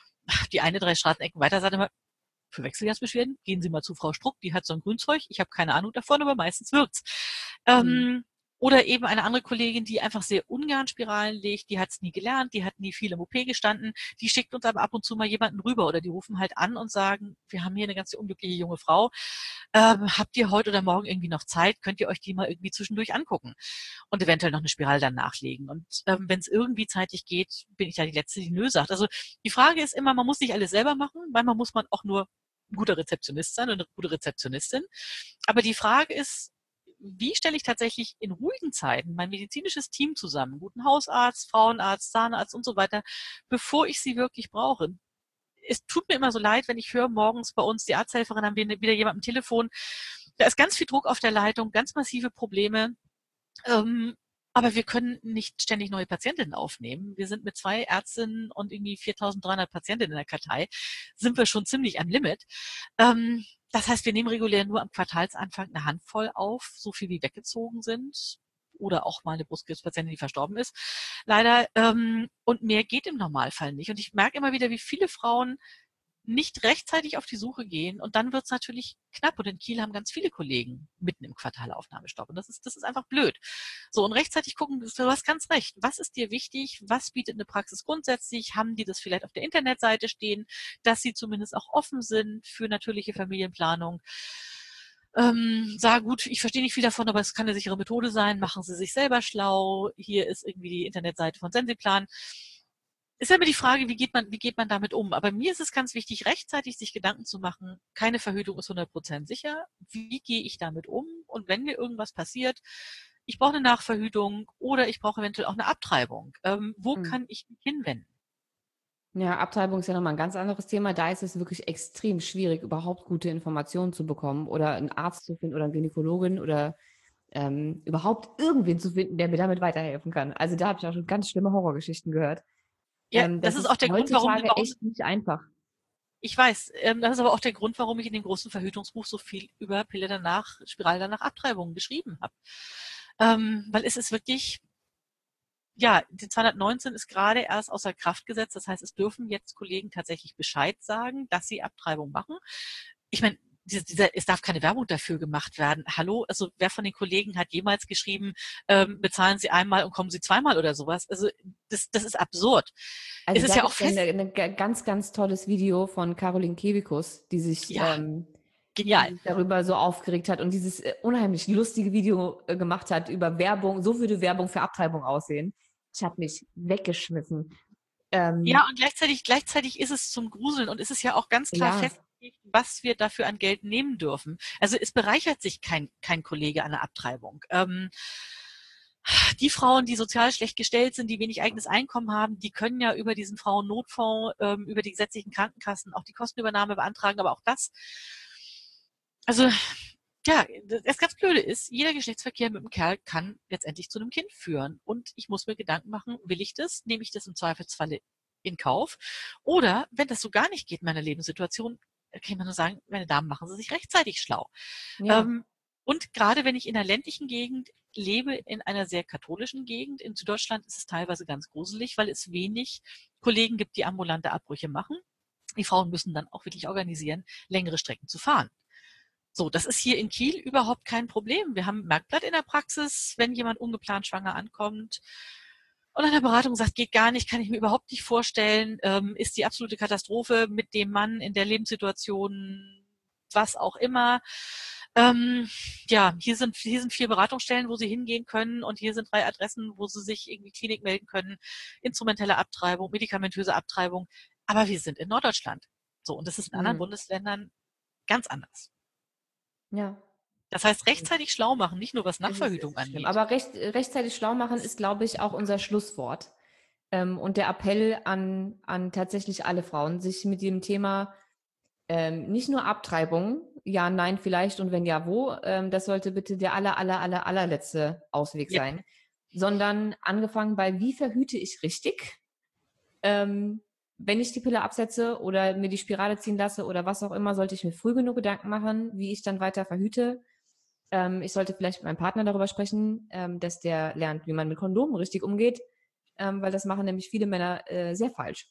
die eine drei Straßenecken weiter sagt immer, für Wechseljahrsbeschwerden, gehen Sie mal zu Frau Struck, die hat so ein Grünzeug, ich habe keine Ahnung davon, aber meistens wirkt's. Mhm. Ähm, oder eben eine andere Kollegin, die einfach sehr ungern Spiralen legt, die hat es nie gelernt, die hat nie viel im O P gestanden, die schickt uns aber ab und zu mal jemanden rüber oder die rufen halt an und sagen, wir haben hier eine ganz unglückliche junge Frau, ähm, habt ihr heute oder morgen irgendwie noch Zeit, könnt ihr euch die mal irgendwie zwischendurch angucken und eventuell noch eine Spirale dann nachlegen. Und ähm, wenn es irgendwie zeitlich geht, bin ich ja die Letzte, die nö sagt. Also die Frage ist immer, man muss nicht alles selber machen, manchmal muss man auch nur ein guter Rezeptionist sein und eine gute Rezeptionistin. Aber die Frage ist, wie stelle ich tatsächlich in ruhigen Zeiten mein medizinisches Team zusammen, guten Hausarzt, Frauenarzt, Zahnarzt und so weiter, bevor ich sie wirklich brauche? Es tut mir immer so leid, wenn ich höre, morgens bei uns die Arzthelferin haben wir wieder jemand am Telefon. Da ist ganz viel Druck auf der Leitung, ganz massive Probleme. Ähm, aber wir können nicht ständig neue Patientinnen aufnehmen. Wir sind mit zwei Ärztinnen und irgendwie viertausenddreihundert Patientinnen in der Kartei, sind wir schon ziemlich am Limit. Ähm, das heißt, wir nehmen regulär nur am Quartalsanfang eine Handvoll auf, so viel wie weggezogen sind. Oder auch mal eine Brustkrebspatientin, die verstorben ist. Leider. Ähm, und mehr geht im Normalfall nicht. Und ich merke immer wieder, wie viele Frauen nicht rechtzeitig auf die Suche gehen und dann wird es natürlich knapp. Und in Kiel haben ganz viele Kollegen mitten im Quartal Aufnahmestopp. Und das ist, das ist einfach blöd. So, und rechtzeitig gucken, du hast ganz recht. Was ist dir wichtig? Was bietet eine Praxis grundsätzlich? Haben die das vielleicht auf der Internetseite stehen, dass sie zumindest auch offen sind für natürliche Familienplanung? Ähm, sag gut, ich verstehe nicht viel davon, aber es kann eine sichere Methode sein. Machen Sie sich selber schlau. Hier ist irgendwie die Internetseite von Sensiplan. Ist immer die Frage, wie geht man, wie geht man damit um? Aber mir ist es ganz wichtig, rechtzeitig sich Gedanken zu machen. Keine Verhütung ist hundert Prozent sicher. Wie gehe ich damit um? Und wenn mir irgendwas passiert, ich brauche eine Nachverhütung oder ich brauche eventuell auch eine Abtreibung. Ähm, wo hm. kann ich mich hinwenden? Ja, Abtreibung ist ja nochmal ein ganz anderes Thema. Da ist es wirklich extrem schwierig, überhaupt gute Informationen zu bekommen oder einen Arzt zu finden oder eine Gynäkologin oder ähm, überhaupt irgendwen zu finden, der mir damit weiterhelfen kann. Also da habe ich auch schon ganz schlimme Horrorgeschichten gehört. Ja, ähm, das, das ist auch der Grund, warum, warum echt nicht einfach. Ich weiß, ähm, das ist aber auch der Grund, warum ich in dem großen Verhütungsbuch so viel über Pille danach, Spirale danach Abtreibungen geschrieben habe. Ähm, weil es ist wirklich, ja, die zweihundertneunzehn ist gerade erst außer Kraft gesetzt. Das heißt, es dürfen jetzt Kollegen tatsächlich Bescheid sagen, dass sie Abtreibung machen. Ich meine, Dieser, es darf keine Werbung dafür gemacht werden. Hallo, also wer von den Kollegen hat jemals geschrieben, ähm, bezahlen Sie einmal und kommen Sie zweimal oder sowas? Also das, das ist absurd. Also es ist ja auch fest. Ein ganz, ganz tolles Video von Caroline Kebekus, die sich ja. ähm, Genial. Die sich darüber so aufgeregt hat und dieses äh, unheimlich lustige Video äh, gemacht hat über Werbung. So würde Werbung für Abtreibung aussehen. Ich habe mich weggeschmissen. Ähm, Ja, und gleichzeitig, gleichzeitig ist es zum Gruseln und es ist ja auch ganz klar Ja. festgelegt, was wir dafür an Geld nehmen dürfen. Also es bereichert sich kein, kein Kollege an der Abtreibung. Ähm, die Frauen, die sozial schlecht gestellt sind, die wenig eigenes Einkommen haben, die können ja über diesen Frauennotfonds, ähm, über die gesetzlichen Krankenkassen auch die Kostenübernahme beantragen, aber auch das, also ja, das ganz Blöde ist, jeder Geschlechtsverkehr mit einem Kerl kann letztendlich zu einem Kind führen. Und ich muss mir Gedanken machen, will ich das? Nehme ich das im Zweifelsfalle in Kauf? Oder, wenn das so gar nicht geht in meiner Lebenssituation, kann man nur sagen, meine Damen, machen Sie sich rechtzeitig schlau. ja. Ähm, und gerade wenn ich in einer ländlichen Gegend lebe, in einer sehr katholischen Gegend, in Süddeutschland ist es teilweise ganz gruselig, weil es wenig Kollegen gibt, die ambulante Abbrüche machen. Die Frauen müssen dann auch wirklich organisieren, längere Strecken zu fahren. So, das ist hier in Kiel überhaupt kein Problem. Wir haben ein Merkblatt in der Praxis, wenn jemand ungeplant schwanger ankommt und an der Beratung sagt, geht gar nicht, kann ich mir überhaupt nicht vorstellen, ähm, ist die absolute Katastrophe mit dem Mann in der Lebenssituation, was auch immer. Ähm, ja, hier sind, hier sind vier Beratungsstellen, wo Sie hingehen können und hier sind drei Adressen, wo Sie sich irgendwie Klinik melden können, instrumentelle Abtreibung, medikamentöse Abtreibung. Aber wir sind in Norddeutschland. So, und das ist in anderen Hm. Bundesländern ganz anders. Ja. Das heißt, rechtzeitig schlau machen, nicht nur was Es ist, Nachverhütung es ist schlimm. angeht. Aber recht, rechtzeitig schlau machen ist, glaube ich, auch unser Schlusswort. Ähm, und der Appell an, an tatsächlich alle Frauen, sich mit dem Thema ähm, nicht nur Abtreibung, ja, nein, vielleicht und wenn ja, wo, ähm, das sollte bitte der aller, aller, aller, allerletzte Ausweg Yep. sein, sondern angefangen bei, wie verhüte ich richtig, ähm, wenn ich die Pille absetze oder mir die Spirale ziehen lasse oder was auch immer, sollte ich mir früh genug Gedanken machen, wie ich dann weiter verhüte. Ähm, ich sollte vielleicht mit meinem Partner darüber sprechen, ähm, dass der lernt, wie man mit Kondomen richtig umgeht, ähm, weil das machen nämlich viele Männer äh, sehr falsch.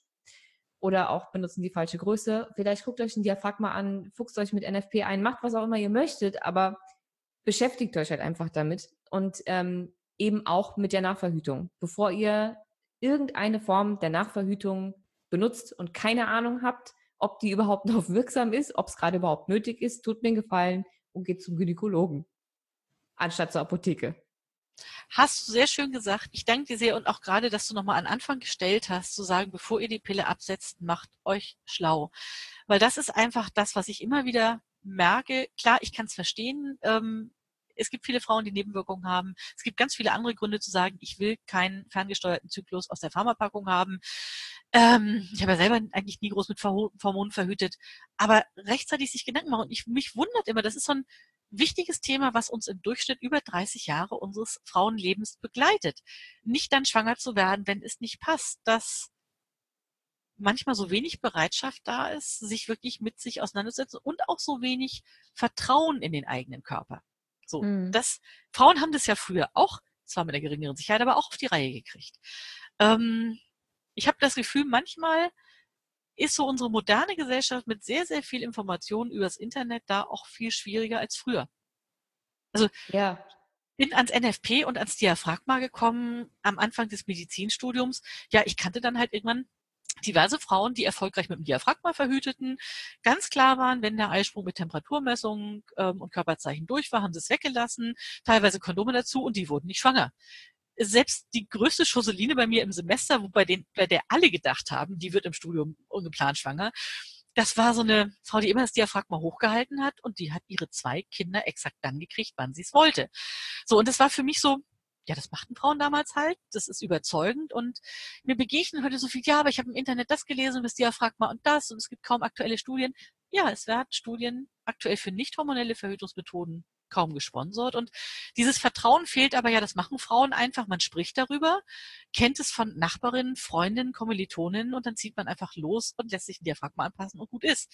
Oder auch benutzen die falsche Größe. Vielleicht guckt euch ein Diaphragma an, fuchst euch mit N F P ein, macht was auch immer ihr möchtet, aber beschäftigt euch halt einfach damit und ähm, eben auch mit der Nachverhütung. Bevor ihr irgendeine Form der Nachverhütung benutzt und keine Ahnung habt, ob die überhaupt noch wirksam ist, ob es gerade überhaupt nötig ist, tut mir einen Gefallen und geht zum Gynäkologen, anstatt zur Apotheke. Hast du sehr schön gesagt. Ich danke dir sehr und auch gerade, dass du nochmal an Anfang gestellt hast, zu sagen, bevor ihr die Pille absetzt, macht euch schlau. Weil das ist einfach das, was ich immer wieder merke. Klar, ich kann es verstehen. Ähm, es gibt viele Frauen, die Nebenwirkungen haben. Es gibt ganz viele andere Gründe zu sagen, ich will keinen ferngesteuerten Zyklus aus der Pharmapackung haben. Ähm, ich habe ja selber eigentlich nie groß mit Hormonen verhütet. Aber rechtzeitig sich Gedanken machen. Und ich, mich wundert immer, das ist so ein wichtiges Thema, was uns im Durchschnitt über dreißig Jahre unseres Frauenlebens begleitet. Nicht dann schwanger zu werden, wenn es nicht passt, dass manchmal so wenig Bereitschaft da ist, sich wirklich mit sich auseinanderzusetzen und auch so wenig Vertrauen in den eigenen Körper. So, Mhm. das, Frauen haben das ja früher auch, zwar mit einer geringeren Sicherheit, aber auch auf die Reihe gekriegt. Ähm, ich habe das Gefühl, manchmal ist so unsere moderne Gesellschaft mit sehr, sehr viel Information übers Internet da auch viel schwieriger als früher. Also Ja. bin ans N F P und ans Diaphragma gekommen am Anfang des Medizinstudiums. Ja, ich kannte dann halt irgendwann diverse Frauen, die erfolgreich mit dem Diaphragma verhüteten, ganz klar waren, wenn der Eisprung mit Temperaturmessung ähm, und Körperzeichen durch war, haben sie es weggelassen, teilweise Kondome dazu und die wurden nicht schwanger. Selbst die größte Schusseline bei mir im Semester, wobei den, bei der alle gedacht haben, die wird im Studium ungeplant schwanger, das war so eine Frau, die immer das Diaphragma hochgehalten hat und die hat ihre zwei Kinder exakt dann gekriegt, wann sie es wollte. So, und das war für mich so, ja, das machten Frauen damals halt, das ist überzeugend und mir begegnen heute so viel, ja, aber ich habe im Internet das gelesen, das Diaphragma und das und es gibt kaum aktuelle Studien. Ja, es werden Studien aktuell für nicht hormonelle Verhütungsmethoden kaum gesponsert und dieses Vertrauen fehlt aber, ja, das machen Frauen einfach, man spricht darüber, kennt es von Nachbarinnen, Freundinnen, Kommilitoninnen und dann zieht man einfach los und lässt sich ein Diaphragma anpassen und gut ist.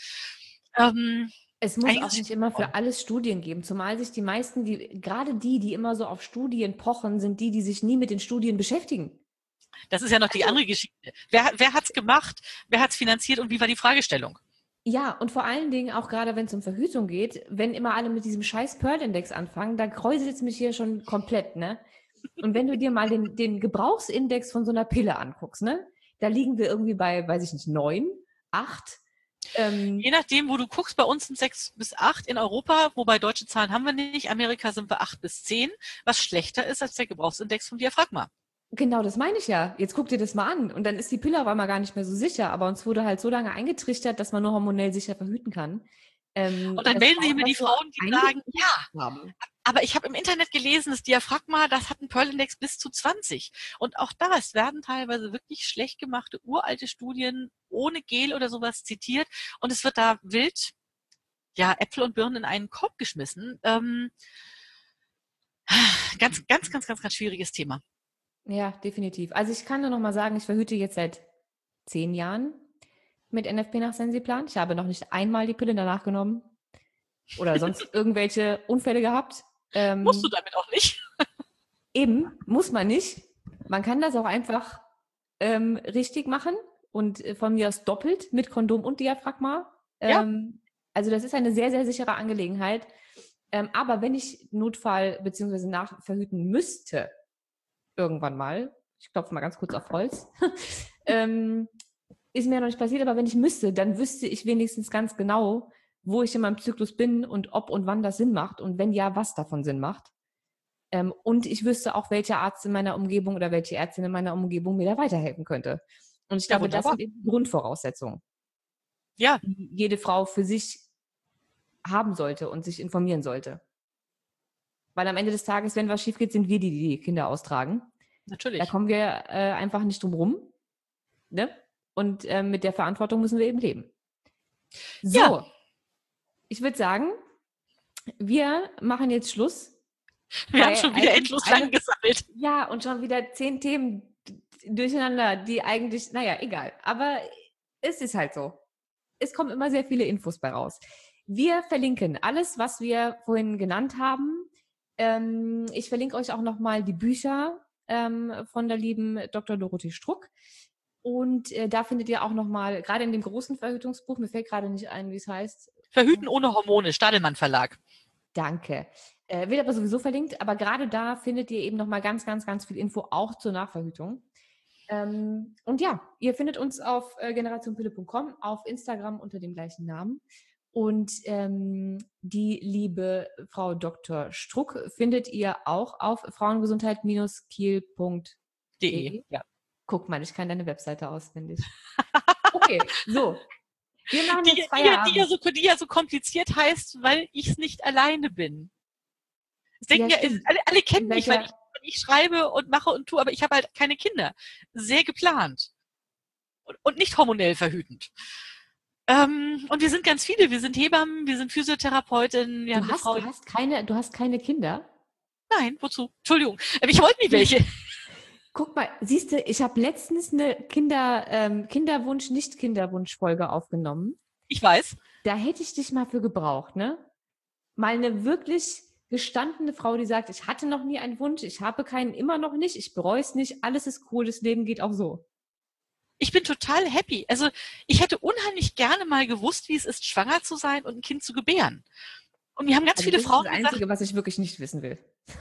Ähm, Es muss eigentlich auch ist es nicht immer für alles Studien geben, zumal sich die meisten, die gerade die, die immer so auf Studien pochen, sind die, die sich nie mit den Studien beschäftigen. Das ist ja noch die Also- andere Geschichte. Wer, wer hat's gemacht? Wer hat's finanziert und wie war die Fragestellung? Ja, und vor allen Dingen auch gerade, wenn es um Verhütung geht, wenn immer alle mit diesem scheiß Pearl-Index anfangen, da kräuselt es mich hier schon komplett, ne? Und wenn du dir mal den, den Gebrauchsindex von so einer Pille anguckst, ne? Da liegen wir irgendwie bei, weiß ich nicht, neun, acht. Ähm, Je nachdem, wo du guckst, bei uns sind sechs bis acht in Europa, wobei deutsche Zahlen haben wir nicht. Amerika sind wir acht bis zehn, was schlechter ist als der Gebrauchsindex vom Diaphragma. Genau, das meine ich ja. Jetzt guck dir das mal an. Und dann ist die Pille auf einmal gar nicht mehr so sicher. Aber uns wurde halt so lange eingetrichtert, dass man nur hormonell sicher verhüten kann. Ähm, Und dann dass melden sich Frauen immer die das so Frauen, die sagen, ja, haben. aber ich habe im Internet gelesen, das Diaphragma, das hat einen Pearl-Index bis zu zwanzig. Und auch da, es werden teilweise wirklich schlecht gemachte, uralte Studien ohne Gel oder sowas zitiert. Und es wird da wild, ja, Äpfel und Birnen in einen Korb geschmissen. Ähm, ganz, ganz, ganz, ganz, ganz schwieriges Thema. Ja, definitiv. Also ich kann nur noch mal sagen, ich verhüte jetzt seit zehn Jahren mit N F P nach Sensiplan. Ich habe noch nicht einmal die Pille danach genommen oder sonst irgendwelche Unfälle gehabt. Ähm, Musst du damit auch nicht. Eben, muss man nicht. Man kann das auch einfach ähm, richtig machen und von mir aus doppelt mit Kondom und Diaphragma. Ähm, ja. Also das ist eine sehr, sehr sichere Angelegenheit. Ähm, aber wenn ich Notfall bzw. nachverhüten müsste, irgendwann mal, ich klopfe mal ganz kurz auf Holz, ähm, ist mir noch nicht passiert, aber wenn ich müsste, dann wüsste ich wenigstens ganz genau, wo ich in meinem Zyklus bin und ob und wann das Sinn macht und wenn ja, was davon Sinn macht. Ähm, und ich wüsste auch, welcher Arzt in meiner Umgebung oder welche Ärztin in meiner Umgebung mir da weiterhelfen könnte. Und ich glaube, ja, das sind eben Grundvoraussetzungen, ja, die jede Frau für sich haben sollte und sich informieren sollte. Weil am Ende des Tages, wenn was schief geht, sind wir die, die die Kinder austragen. Natürlich. Da kommen wir äh, einfach nicht drum rum. Ne? Und äh, mit der Verantwortung müssen wir eben leben. So, ja. Ich würde sagen, wir machen jetzt Schluss. Wir haben schon wieder endlos lang gesammelt. Ja, und schon wieder zehn Themen durcheinander, die eigentlich, naja, egal. Aber es ist halt so. Es kommen immer sehr viele Infos bei raus. Wir verlinken alles, was wir vorhin genannt haben. Ähm, ich verlinke euch auch nochmal die Bücher ähm, von der lieben Doktor Dorothee Struck. Und äh, da findet ihr auch nochmal, gerade in dem großen Verhütungsbuch, mir fällt gerade nicht ein, wie es heißt. Verhüten ohne Hormone, Stadelmann Verlag. Danke. Äh, wird aber sowieso verlinkt, aber gerade da findet ihr eben nochmal ganz, ganz, ganz viel Info auch zur Nachverhütung. Ähm, und ja, ihr findet uns auf äh, generation pille punkt com, auf Instagram unter dem gleichen Namen. Und ähm, die liebe Frau Doktor Struck findet ihr auch auf frauengesundheit Kiel punkt de. Ja. Guck mal, ich kann deine Webseite auswendig. Okay, so. Wir machen die, jetzt Feierabend. Die, die, ja so, die ja so kompliziert heißt, weil ich es nicht alleine bin. Das denken ja, ja alle, alle kennen mich, weil ich, weil ich schreibe und mache und tue, aber ich habe halt keine Kinder. Sehr geplant. Und, und nicht hormonell verhütend. Ähm, und wir sind ganz viele. Wir sind Hebammen, wir sind Physiotherapeutinnen. Wir du, haben hast, Frau, du, hast keine, du hast keine Kinder? Nein, wozu? Entschuldigung. Ich wollte nie welche. Guck mal, siehst du, ich habe letztens eine Kinder, ähm, Kinderwunsch, Nicht-Kinderwunsch-Folge aufgenommen. Ich weiß. Da hätte ich dich mal für gebraucht, ne? Mal eine wirklich gestandene Frau, die sagt, ich hatte noch nie einen Wunsch, ich habe keinen, immer noch nicht, ich bereue es nicht, alles ist cool, das Leben geht auch so. Ich bin total happy. Also ich hätte unheimlich gerne mal gewusst, wie es ist, schwanger zu sein und ein Kind zu gebären. Und mir haben ganz also viele das Frauen gesagt... Das ist das Einzige, was ich wirklich nicht wissen will.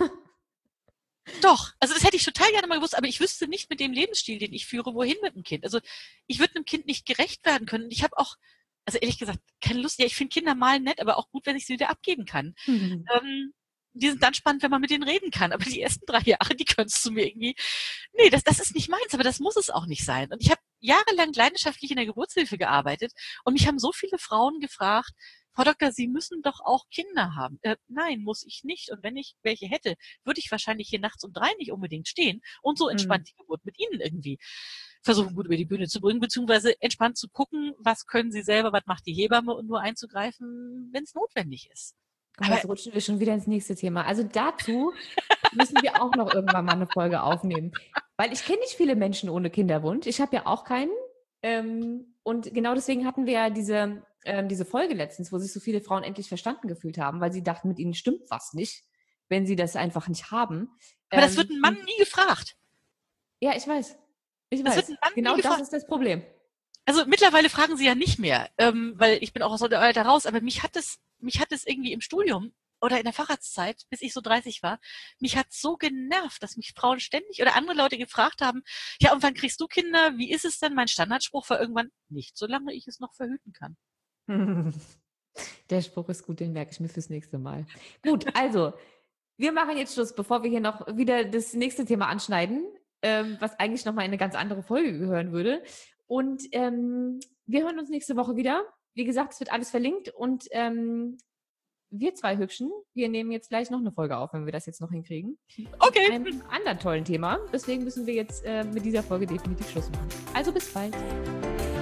Doch, also das hätte ich total gerne mal gewusst, aber ich wüsste nicht mit dem Lebensstil, den ich führe, wohin mit dem Kind. Also ich würde einem Kind nicht gerecht werden können. Und ich habe auch, also ehrlich gesagt, keine Lust. Ja, ich finde Kinder malen nett, aber auch gut, wenn ich sie wieder abgeben kann. Mhm. Ähm, die sind dann spannend, wenn man mit denen reden kann. Aber die ersten drei Jahre, die könntest du mir irgendwie... Nee, das, das ist nicht meins, aber das muss es auch nicht sein. Und ich habe jahrelang leidenschaftlich in der Geburtshilfe gearbeitet und mich haben so viele Frauen gefragt, Frau Doktor, Sie müssen doch auch Kinder haben. Äh, nein, muss ich nicht. Und wenn ich welche hätte, würde ich wahrscheinlich hier nachts um drei nicht unbedingt stehen und so entspannt mhm. die Geburt mit Ihnen irgendwie versuchen, gut über die Bühne zu bringen, beziehungsweise entspannt zu gucken, was können Sie selber, was macht die Hebamme und nur einzugreifen, wenn es notwendig ist. Aber jetzt rutschen wir schon wieder ins nächste Thema. Also dazu müssen wir auch noch irgendwann mal eine Folge aufnehmen. Weil ich kenne nicht viele Menschen ohne Kinderwunsch. Ich habe ja auch keinen. Ähm, und genau deswegen hatten wir ja diese, ähm, diese Folge letztens, wo sich so viele Frauen endlich verstanden gefühlt haben, weil sie dachten, mit ihnen stimmt was nicht, wenn sie das einfach nicht haben. Aber ähm, das wird ein Mann nie gefragt. Ja, ich weiß. Ich das weiß. Wird ein Mann genau nie das gefragt. ist das Problem. Also mittlerweile fragen sie ja nicht mehr, ähm, weil ich bin auch aus dem Alter raus, aber mich hat es, mich hat es irgendwie im Studium oder in der Facharztzeit, bis ich so dreißig war, mich hat so genervt, dass mich Frauen ständig oder andere Leute gefragt haben, ja, und wann kriegst du Kinder? Wie ist es denn? Mein Standardspruch war irgendwann, nicht solange ich es noch verhüten kann. Der Spruch ist gut, den merke ich mir fürs nächste Mal. Gut, also, wir machen jetzt Schluss, bevor wir hier noch wieder das nächste Thema anschneiden, ähm, was eigentlich nochmal in eine ganz andere Folge gehören würde. Und ähm, wir hören uns nächste Woche wieder. Wie gesagt, es wird alles verlinkt und ähm, wir zwei Hübschen, wir nehmen jetzt gleich noch eine Folge auf, wenn wir das jetzt noch hinkriegen. Okay. Mit einem anderen tollen Thema. Deswegen müssen wir jetzt äh, mit dieser Folge definitiv Schluss machen. Also bis bald.